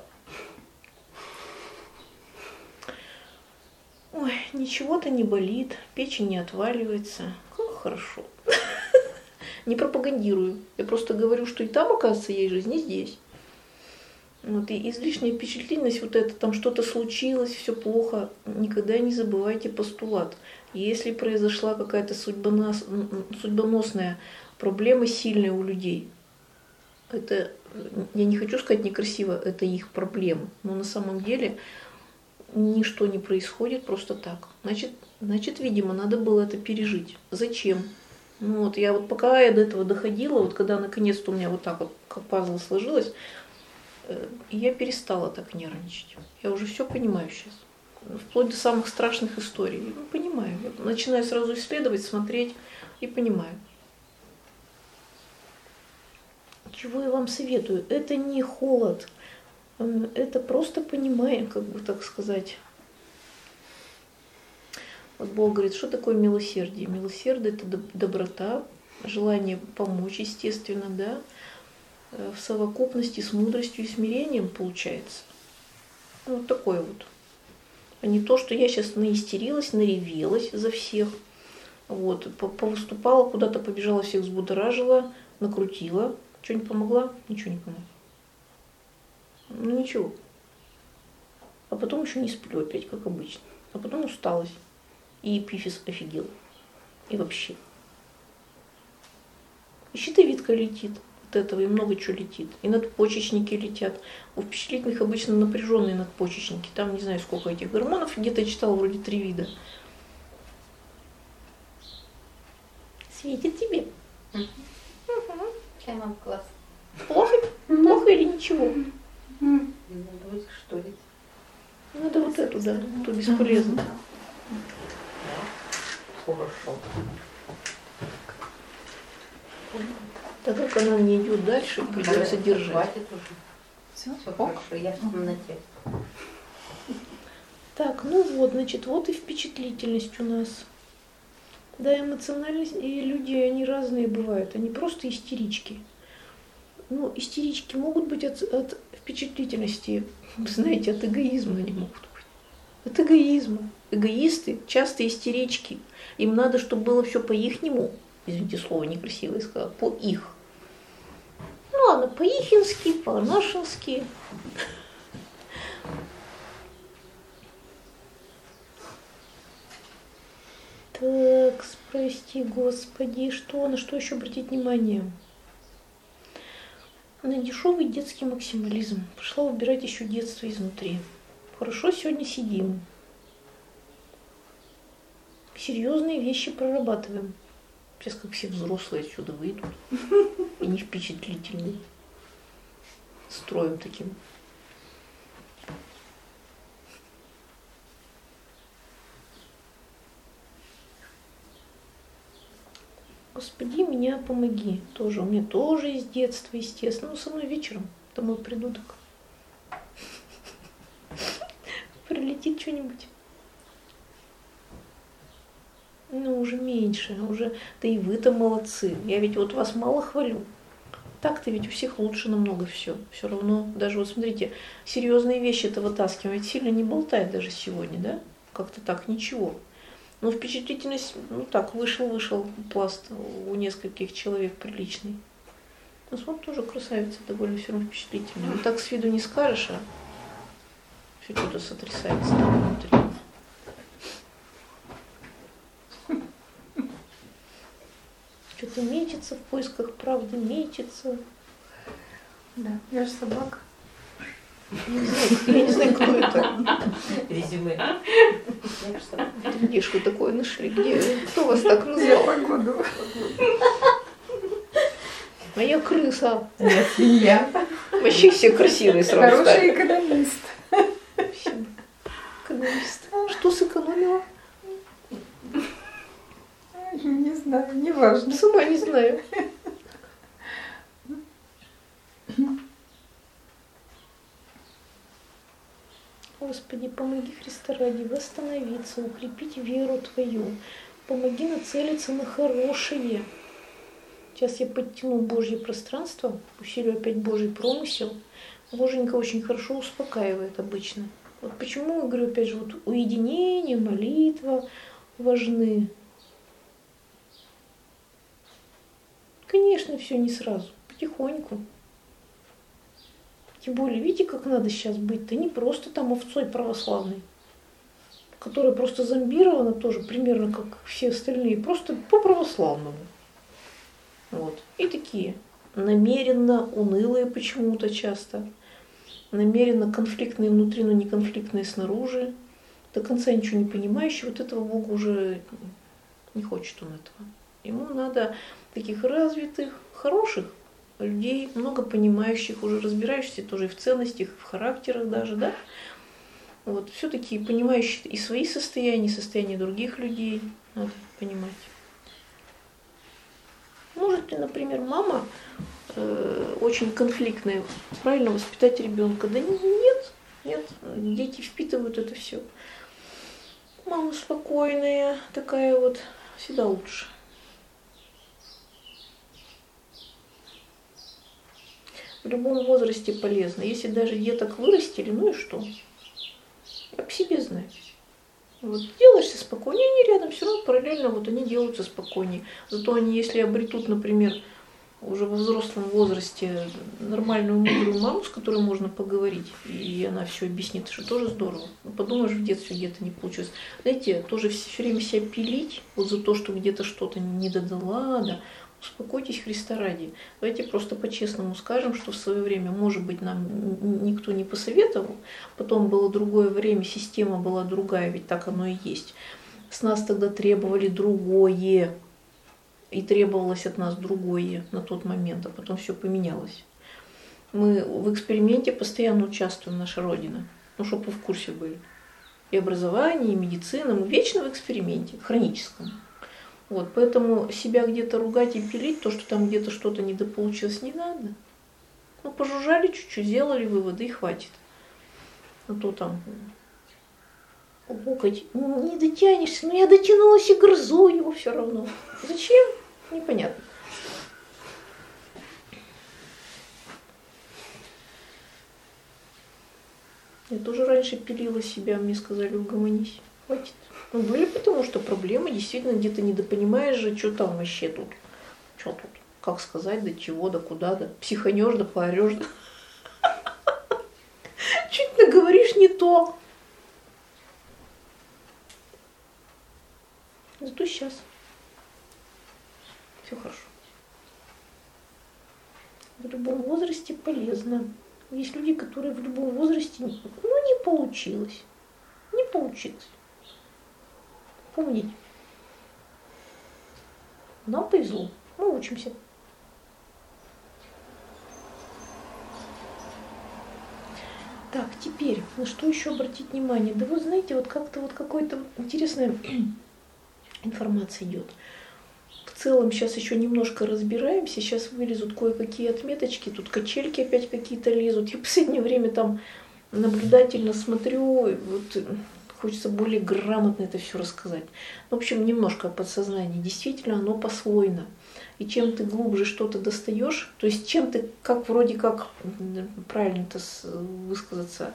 Ой, ничего-то не болит, печень не отваливается. Как хорошо. Не пропагандирую. Я просто говорю, что и там, оказывается, есть жизнь, и здесь. Вот, и излишняя впечатлительность, вот это, там что-то случилось, все плохо. Никогда не забывайте постулат. Если произошла какая-то судьбонос, судьбоносная проблема сильная у людей, это, я не хочу сказать некрасиво, это их проблема. Но на самом деле ничто не происходит просто так. Значит, значит, видимо, надо было это пережить. Зачем? Ну вот, я вот пока я до этого доходила, вот когда наконец-то у меня вот так вот как пазл сложилось, э, я перестала так нервничать. Я уже все понимаю сейчас. Вплоть до самых страшных историй. Ну, понимаю. Я начинаю сразу исследовать, смотреть и понимаю. Чего я вам советую? Это не холод. Это просто понимаем, как бы так сказать. Вот Бог говорит, что такое милосердие? Милосердие – это доброта, желание помочь, естественно, да, в совокупности с мудростью и смирением получается. Вот такое вот. А не то, что я сейчас наистерилась, наревелась за всех, вот, повыступала, куда-то побежала, всех взбудоражила, накрутила. Что-нибудь помогла? Ничего не помогло. Ну ничего. А потом еще не сплю опять, как обычно. А потом усталость. И эпифиз офигел. И вообще. И щитовидка летит. от этого, и много чего летит. И надпочечники летят. У впечатлительных обычно напряженные надпочечники. Там не знаю, сколько этих гормонов. Где-то я читала вроде три вида. Светит тебе. Угу. Прямо класс. Плохо? Плохо или ничего? Надо что ли? Надо вот эту, да, то бесполезно. Хорошо. Так как она не идет дальше, придется держать. Хватит уже. Все, Все хорошо, я в темноте. Так, ну вот, значит, вот и впечатлительность у нас. Да, эмоциональность, и люди, они разные бывают, они просто истерички. Ну, истерички могут быть от, от впечатлительности, знаете, от эгоизма они могут быть. От эгоизма. Эгоисты часто истерички. Им надо, чтобы было все по-ихнему. Извините, слово некрасивое сказала. По их. Ну ладно, по-ихински, по-нашински. Так, прости, Господи, что, на что еще обратить внимание? На дешевый детский максимализм. Пошла убирать еще детство изнутри. Хорошо, сегодня сидим. Серьезные вещи прорабатываем. Сейчас как все взрослые отсюда выйдут. И не впечатлительные. Строим таким. Господи, меня помоги. Тоже, у меня тоже из детства, естественно. Ну, со мной вечером. Домой приду, так прилетит что-нибудь. Ну, уже меньше, уже, да и вы-то молодцы. Я ведь вот вас мало хвалю. Так-то ведь у всех лучше намного все. Все равно, даже вот смотрите, серьезные вещи-то вытаскиваем, ведь сильно не болтает даже сегодня, да? Как-то так, ничего. Но впечатлительность, ну так, вышел-вышел пласт у нескольких человек приличный. Ну, вот тоже красавица, довольно все равно впечатлительная. Ну так с виду не скажешь, а все что-то сотрясается там внутри. Что-то мечется в поисках правды, мечется. Да, я же собака. Я не знаю, кто это. Резюме. Где что такое нашли? Где? Кто вас так назвал? Погоду. А я крыса. Я свинья. Вообще все красивые сразу Хороший стали. экономист. Спасибо. Экономист. Что сэкономила? Не знаю, не важно. Сама не знаю. Господи, помоги, Христа ради, восстановиться, укрепить веру Твою. Помоги нацелиться на хорошее. Сейчас я подтяну Божье пространство, усилю опять Божий промысел. Боженька очень хорошо успокаивает обычно. Вот почему, я говорю, опять же, вот уединение, молитва важны. Конечно, все не сразу, потихоньку. Тем более, видите, как надо сейчас быть-то? Не просто там овцой православной, которая просто зомбирована тоже, примерно как все остальные, просто по-православному. Вот. И такие намеренно унылые почему-то часто, намеренно конфликтные внутри, но не конфликтные снаружи, до конца ничего не понимающие. Вот этого Бог уже не хочет он этого. Ему надо таких развитых, хороших людей, много понимающих, уже разбирающихся тоже и в ценностях, и в характерах даже, да? Вот, все-таки понимающие и свои состояния, и состояния других людей надо понимать. Может ли, например, мама э, очень конфликтная, правильно воспитать ребенка? Да нет, нет, дети впитывают это все. Мама спокойная, такая вот, всегда лучше. В любом возрасте полезно. Если даже деток вырастили, ну и что? Я по себе знаю. Вот делаешься спокойнее, они рядом, все равно параллельно вот они делаются спокойнее. Зато они, если обретут, например, уже во взрослом возрасте нормальную мудрую маму, с которой можно поговорить, и она все объяснит, что тоже здорово. Ну, подумаешь, в детстве где-то не получилось. Знаете, тоже все время себя пилить вот за то, что где-то что-то не додала, да. Успокойтесь, Христа ради. Давайте просто по-честному скажем, что в свое время, может быть, нам никто не посоветовал, потом было другое время, система была другая, ведь так оно и есть. С нас тогда требовали другое, и требовалось от нас другое на тот момент, а потом все поменялось. Мы в эксперименте постоянно участвуем, наша Родина, ну, чтобы вы в курсе были. И образование, и медицина, мы вечно в эксперименте, хроническом. Вот, поэтому себя где-то ругать и пилить, то, что там где-то что-то недополучилось, не надо. Ну, пожужжали чуть-чуть, сделали выводы и хватит. А то там локоть, не дотянешься, но я дотянулась и грызу его все равно. Зачем? Непонятно. Я тоже раньше пилила себя, мне сказали, угомонись, хватит. Ну, были потому что проблемы, действительно, где-то недопонимаешь же, что там вообще тут. Что тут? Как сказать, до чего, до куда, да. Психанешь, да поорешь, да. Чуть наговоришь не то. Зато сейчас все хорошо. В любом возрасте полезно. Есть люди, которые в любом возрасте, ну, не получилось. Не получилось. Помните. Нам повезло. Мы учимся. Так, теперь, на что еще обратить внимание? Да вы знаете, вот как-то вот какая-то интересная информация идет. В целом сейчас еще немножко разбираемся. Сейчас вылезут кое-какие отметочки. Тут качельки опять какие-то лезут. Я в последнее время там наблюдательно смотрю. Вот хочется более грамотно это все рассказать. В общем, немножко о подсознании. Действительно, оно послойно. И чем ты глубже что-то достаешь, то есть чем ты, как вроде как, правильно-то высказаться,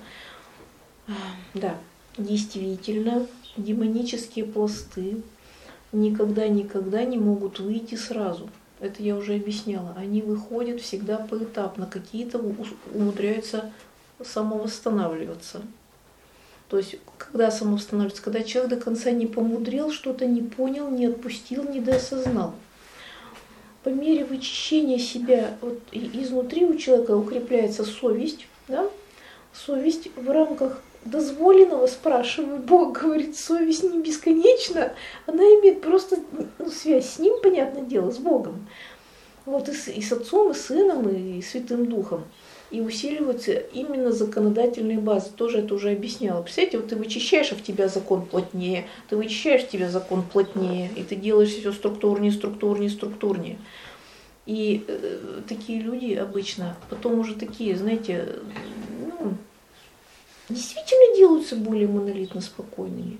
да, действительно, демонические пласты никогда-никогда не могут выйти сразу. Это я уже объясняла. Они выходят всегда поэтапно, какие-то умудряются самовосстанавливаться. То есть, когда самовосстанавливается, когда человек до конца не помудрил, что-то не понял, не отпустил, не доосознал. По мере вычищения себя вот, изнутри у человека укрепляется совесть, да? Совесть в рамках дозволенного, спрашиваю, Бог говорит, совесть не бесконечна, она имеет просто ну, связь с ним, понятное дело, с Богом. Вот и с, и с Отцом, и с Сыном, и Святым Духом. И усиливаются именно законодательные базы. Тоже это уже объясняла. Представляете, вот ты вычищаешь, а в тебя закон плотнее, ты вычищаешь, в тебя закон плотнее, и ты делаешь все структурнее, структурнее, структурнее. И э, такие люди обычно потом уже такие, знаете, ну, действительно делаются более монолитно спокойными.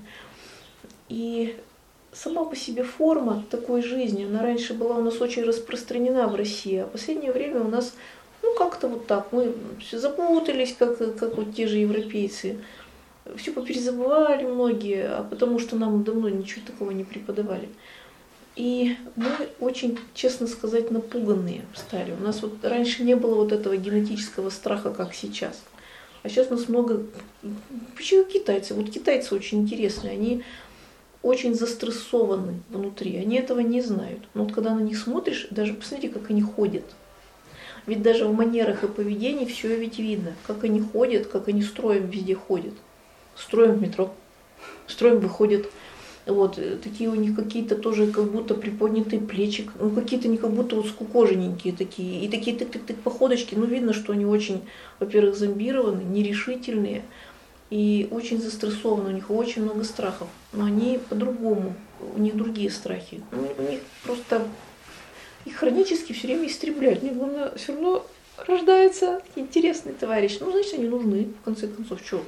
И сама по себе форма такой жизни, она раньше была у нас очень распространена в России, а в последнее время у нас ну, как-то вот так. Мы все запутались, как, как вот те же европейцы. Все поперезабывали многие, а потому что нам давно ничего такого не преподавали. И мы очень, честно сказать, напуганные стали. У нас вот раньше не было вот этого генетического страха, как сейчас. А сейчас у нас много... Почему китайцы? Вот китайцы очень интересные. Они очень застрессованы внутри. Они этого не знают. Но вот когда на них смотришь, даже посмотрите, как они ходят. Ведь даже в манерах и поведении все ведь видно, как они ходят, как они строем везде ходят. Строим в метро, строим выходят. Вот, такие у них какие-то тоже как будто приподнятые плечи, ну какие-то не как будто вот скукожененькие такие. И такие тык-тык-тык походочки, ну видно, что они очень, во-первых, зомбированы, нерешительные и очень застрессованы, у них очень много страхов. Но они по-другому, у них другие страхи. Ну, у них просто... Их хронически все время истребляют. Мне главное, все равно рождается интересный товарищ. Ну, значит, они нужны, в конце концов, что?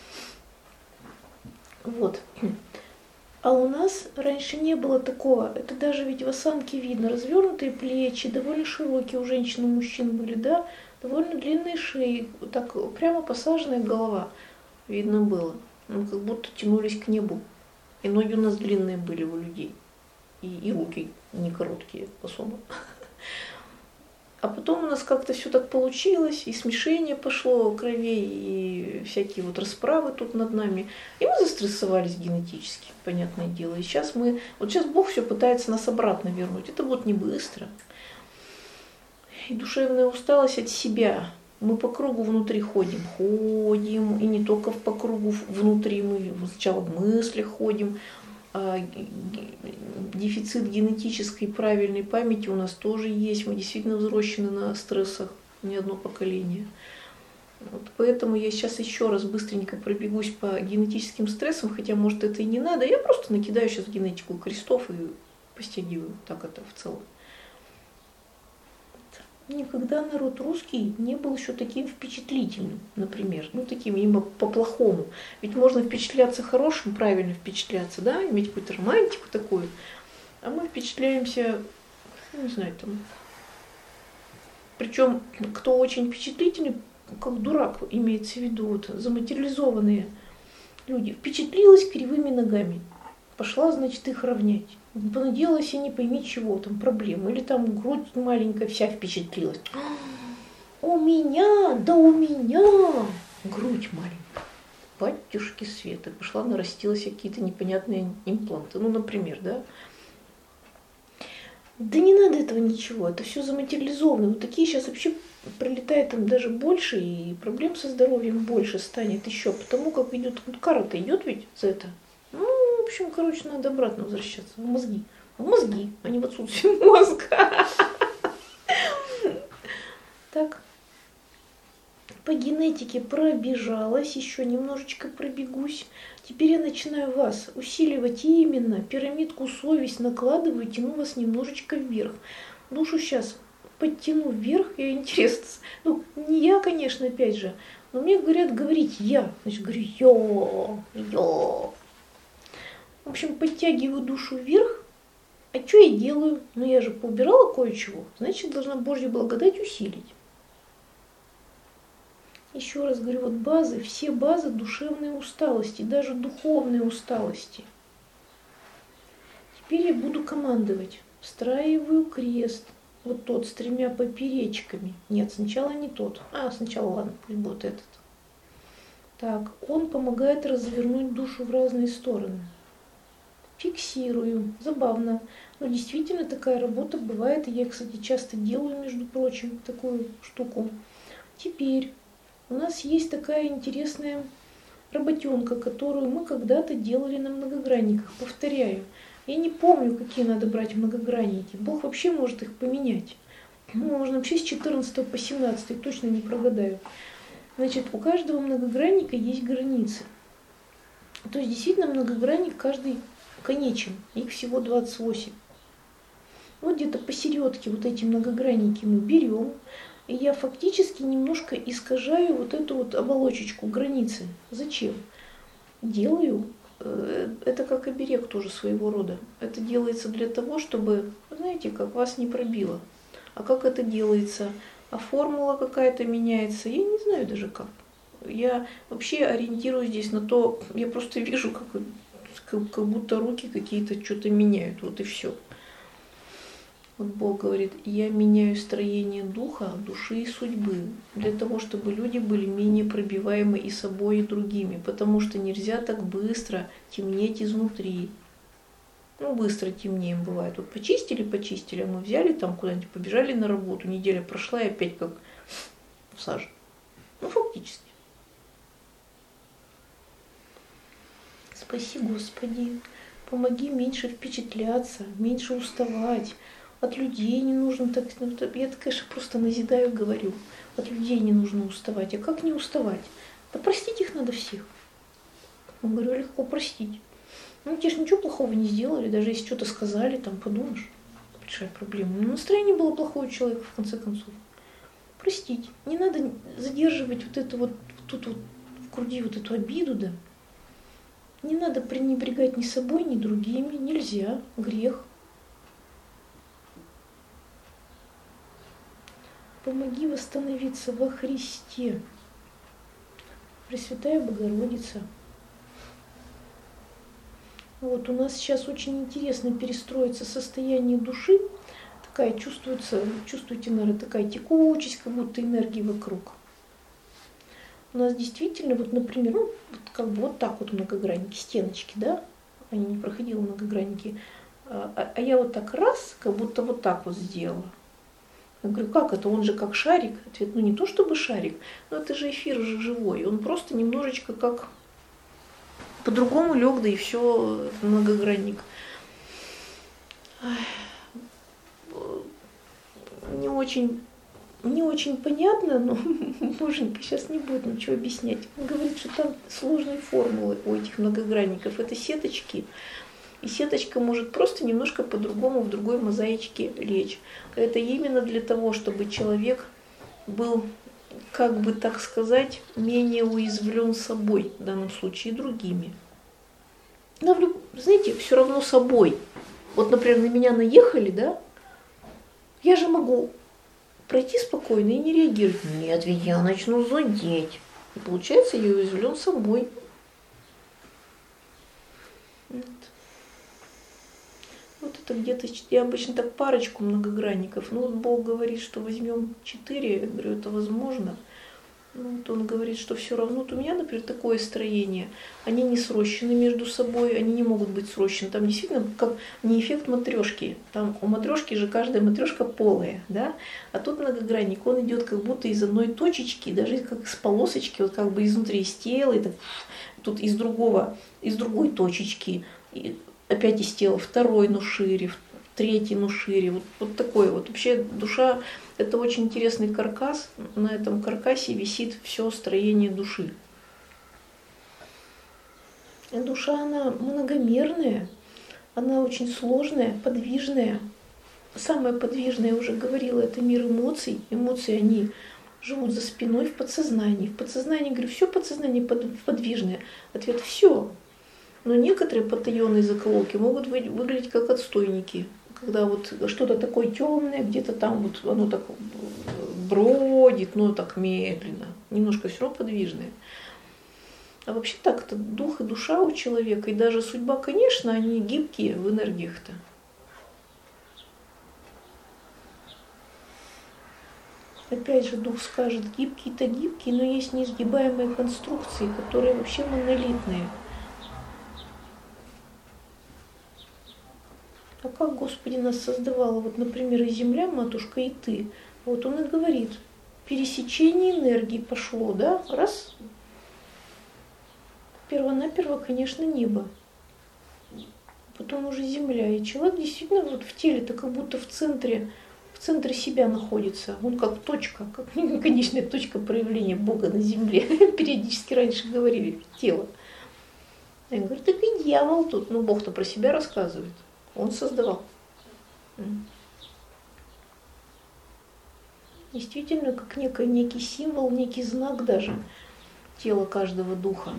Вот. А у нас раньше не было такого. Это даже ведь в осанке видно. Развернутые плечи, довольно широкие у женщин, у мужчин были, да? Довольно длинные шеи, так прямо посаженная голова. Видно было. Ну, как будто тянулись к небу. И ноги у нас длинные были у людей. И, и руки не короткие особо. А потом у нас как-то все так получилось, и смешение пошло кровей, и всякие вот расправы тут над нами. И мы застрессовались генетически, понятное дело. И сейчас мы, вот сейчас Бог все пытается нас обратно вернуть. Это вот не быстро. И душевная усталость от себя. Мы по кругу внутри ходим, ходим, и не только по кругу внутри, мы сначала в мыслях ходим. А дефицит генетической правильной памяти у нас тоже есть. Мы действительно взрослены на стрессах, не одно поколение. Вот поэтому я сейчас еще раз быстренько пробегусь по генетическим стрессам, хотя, может, это и не надо. Я просто накидаю сейчас генетику крестов и постягиваю. Так это в целом. Никогда народ русский не был еще таким впечатлительным, например. Ну, таким именно по-плохому. Ведь можно впечатляться хорошим, правильно впечатляться, да, иметь какую-то романтику такую. А мы впечатляемся, не знаю, там. Причем, кто очень впечатлительный, как дурак, имеется в виду, вот, заматериализованные люди. Впечатлилась кривыми ногами. Пошла, значит, их равнять. Понаделалась и не пойми чего, там проблемы. Или там грудь маленькая вся впечатлилась. У меня, да у меня грудь маленькая. Батюшки Света. Пошла, нарастила себе какие-то непонятные импланты. Ну, например, да. Да не надо этого ничего, это все заматериализовано. Вот такие сейчас вообще прилетает там даже больше, и проблем со здоровьем больше станет еще. Потому как идет, кара-то идет ведь за это. Ну, в общем, короче, надо обратно возвращаться в мозги. В мозги, а не в отсутствие мозга. Так. По генетике пробежалась, еще немножечко пробегусь. Теперь я начинаю вас усиливать именно пирамидку совесть накладываю, тяну вас немножечко вверх. Душу сейчас подтяну вверх, я интересно. Ну, не я, конечно, опять же, но мне говорят говорить я. Значит, говорю я, я. В общем, подтягиваю душу вверх. А что я делаю? Ну, я же поубирала кое-чего. Значит, должна Божья благодать усилить. Еще раз говорю, вот базы, все базы душевной усталости, даже духовной усталости. Теперь я буду командовать. Встраиваю крест. Вот тот с тремя поперечками. Нет, сначала не тот. А, сначала, ладно, пусть будет этот. Так, он помогает развернуть душу в разные стороны. Фиксирую. Забавно. Но действительно такая работа бывает. И я, кстати, часто делаю, между прочим, такую штуку. Теперь у нас есть такая интересная работенка, которую мы когда-то делали на многогранниках. Повторяю. Я не помню, какие надо брать многогранники. Бог вообще может их поменять. Ну, можно вообще с четырнадцатого по семнадцатый, точно не прогадаю. Значит, у каждого многогранника есть границы. То есть действительно многогранник каждый конечен. Их всего двадцать восемь. Вот где-то посередке вот эти многогранники мы берем. И я фактически немножко искажаю вот эту вот оболочечку, границы. Зачем? Делаю. Это как оберег тоже своего рода. Это делается для того, чтобы, знаете, как вас не пробило. А как это делается? А формула какая-то меняется? Я не знаю даже как. Я вообще ориентируюсь здесь на то, я просто вижу, как, как, как будто руки какие-то что-то меняют. Вот и все. Вот Бог говорит, я меняю строение духа, души и судьбы, для того, чтобы люди были менее пробиваемы и собой, и другими, потому что нельзя так быстро темнеть изнутри. Ну, быстро темнеем бывает. Вот почистили, почистили, а мы взяли там куда-нибудь, побежали на работу, неделя прошла и опять как в саже. Ну, фактически. Спаси, Господи, помоги меньше впечатляться, меньше уставать. От людей не нужно так, я, конечно, просто назидаю, говорю, от людей не нужно уставать. А как не уставать? Да простить их надо всех. Я говорю, легко простить. Ну, те же ничего плохого не сделали, даже если что-то сказали, там, подумаешь, большая проблема. Но настроение было плохое у человека, в конце концов. Простить. Не надо задерживать вот это вот, тут вот в груди вот эту обиду, да. Не надо пренебрегать ни собой, ни другими. Нельзя. Грех. Помоги восстановиться во Христе. Пресвятая Богородица. Вот у нас сейчас очень интересно перестроится состояние души. такая чувствуется, чувствуете, наверное, такая текучесть, как будто энергии вокруг. У нас действительно, вот, например, ну, вот как бы вот так вот многогранники, стеночки, да, они не проходили многогранники, а, а я вот так раз, как будто вот так вот сделала. Я говорю, как это? Он же как шарик. Ответ, ну не то чтобы шарик, но это же эфир же живой. Он просто немножечко как по-другому лег, да и все, многогранник. Не очень, не очень понятно, но Боженька сейчас не будет ничего объяснять. Он говорит, что там сложные формулы у этих многогранников. Это сеточки. И сеточка может просто немножко по-другому в другой мозаичке лечь. Это именно для того, чтобы человек был, как бы так сказать, менее уязвлен собой, в данном случае другими. Но, знаете, все равно собой. Вот, например, на меня наехали, да? Я же могу пройти спокойно и не реагировать. Нет, ведь я начну зудеть. И получается, я уязвлен собой. Вот. Вот это где-то, я обычно так парочку многогранников. Ну вот Бог говорит, что возьмем четыре, я говорю, это возможно. Ну, вот он говорит, что все равно. Вот у меня, например, такое строение. Они не срощены между собой, они не могут быть срощены. Там действительно как не эффект матрешки. Там у матрешки же каждая матрешка полая, да? А тут многогранник, он идет как будто из одной точечки, даже как с полосочки, вот как бы изнутри из тела, и так, тут из другого, из другой точечки. И опять из тела второй, но шире, третий, но шире. Вот, вот такой вот. Вообще душа – это очень интересный каркас. На этом каркасе висит все строение души. И душа, она многомерная, она очень сложная, подвижная. Самое подвижное, я уже говорила, это мир эмоций. Эмоции, они живут за спиной в подсознании. В подсознании, говорю, все подсознание подвижное. Ответ – все. Но некоторые потаенные заколоки могут выглядеть как отстойники. Когда вот что-то такое темное, где-то там вот оно так бродит, но так медленно, немножко все равно подвижное. А вообще так, это дух и душа у человека, и даже судьба, конечно, они гибкие в энергиях-то. Опять же, дух скажет, гибкие-то гибкие, но есть неизгибаемые конструкции, которые вообще монолитные. А как Господи нас создавала? Вот, например, и земля, матушка, и ты. Вот он и говорит, пересечение энергии пошло, да? Раз. Первонаперво, конечно, небо. Потом уже земля. И человек действительно вот в теле-то как будто в центре, в центре себя находится. Он как точка, как конечная точка проявления Бога на земле. Периодически раньше говорили, тело. Я говорю, так и дьявол тут. Ну, Бог-то про себя рассказывает. Он создавал. Действительно, как некий, некий символ, некий знак даже тела каждого духа.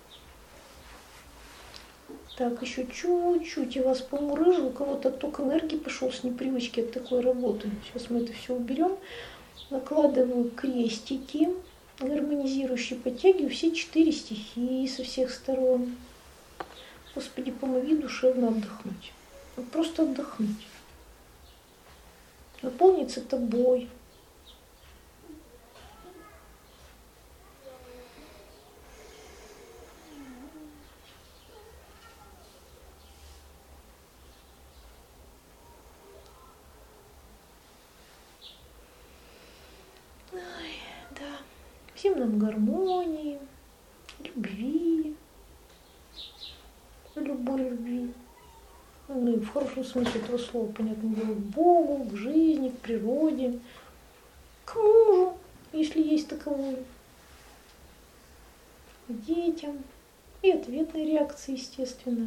Так, еще чуть-чуть, я вас, по-моему, рыжий, у кого-то отток энергии пошел с непривычки от такой работы. Сейчас мы это все уберем. Накладываю крестики, гармонизирующие, подтягиваю все четыре стихии со всех сторон. Господи, помоги душевно отдохнуть. Просто отдохнуть. Наполниться тобой. Ой, да. Всем нам гармонии, любви, любой любви. Ну и в хорошем смысле этого слова, понятно, было к Богу, к жизни, к природе, к мужу, если есть таковой, к детям и ответной реакции, естественно.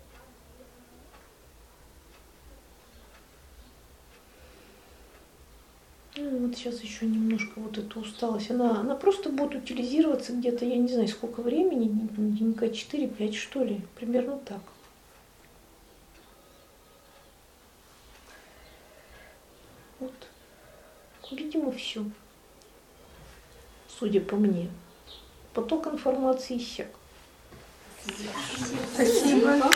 Ну, вот сейчас еще немножко вот эта усталость, она, она просто будет утилизироваться где-то, я не знаю, сколько времени, денька четыре-пять, что ли, примерно так. Вот. Видимо, все. Судя по мне. Поток информации иссяк. Спасибо.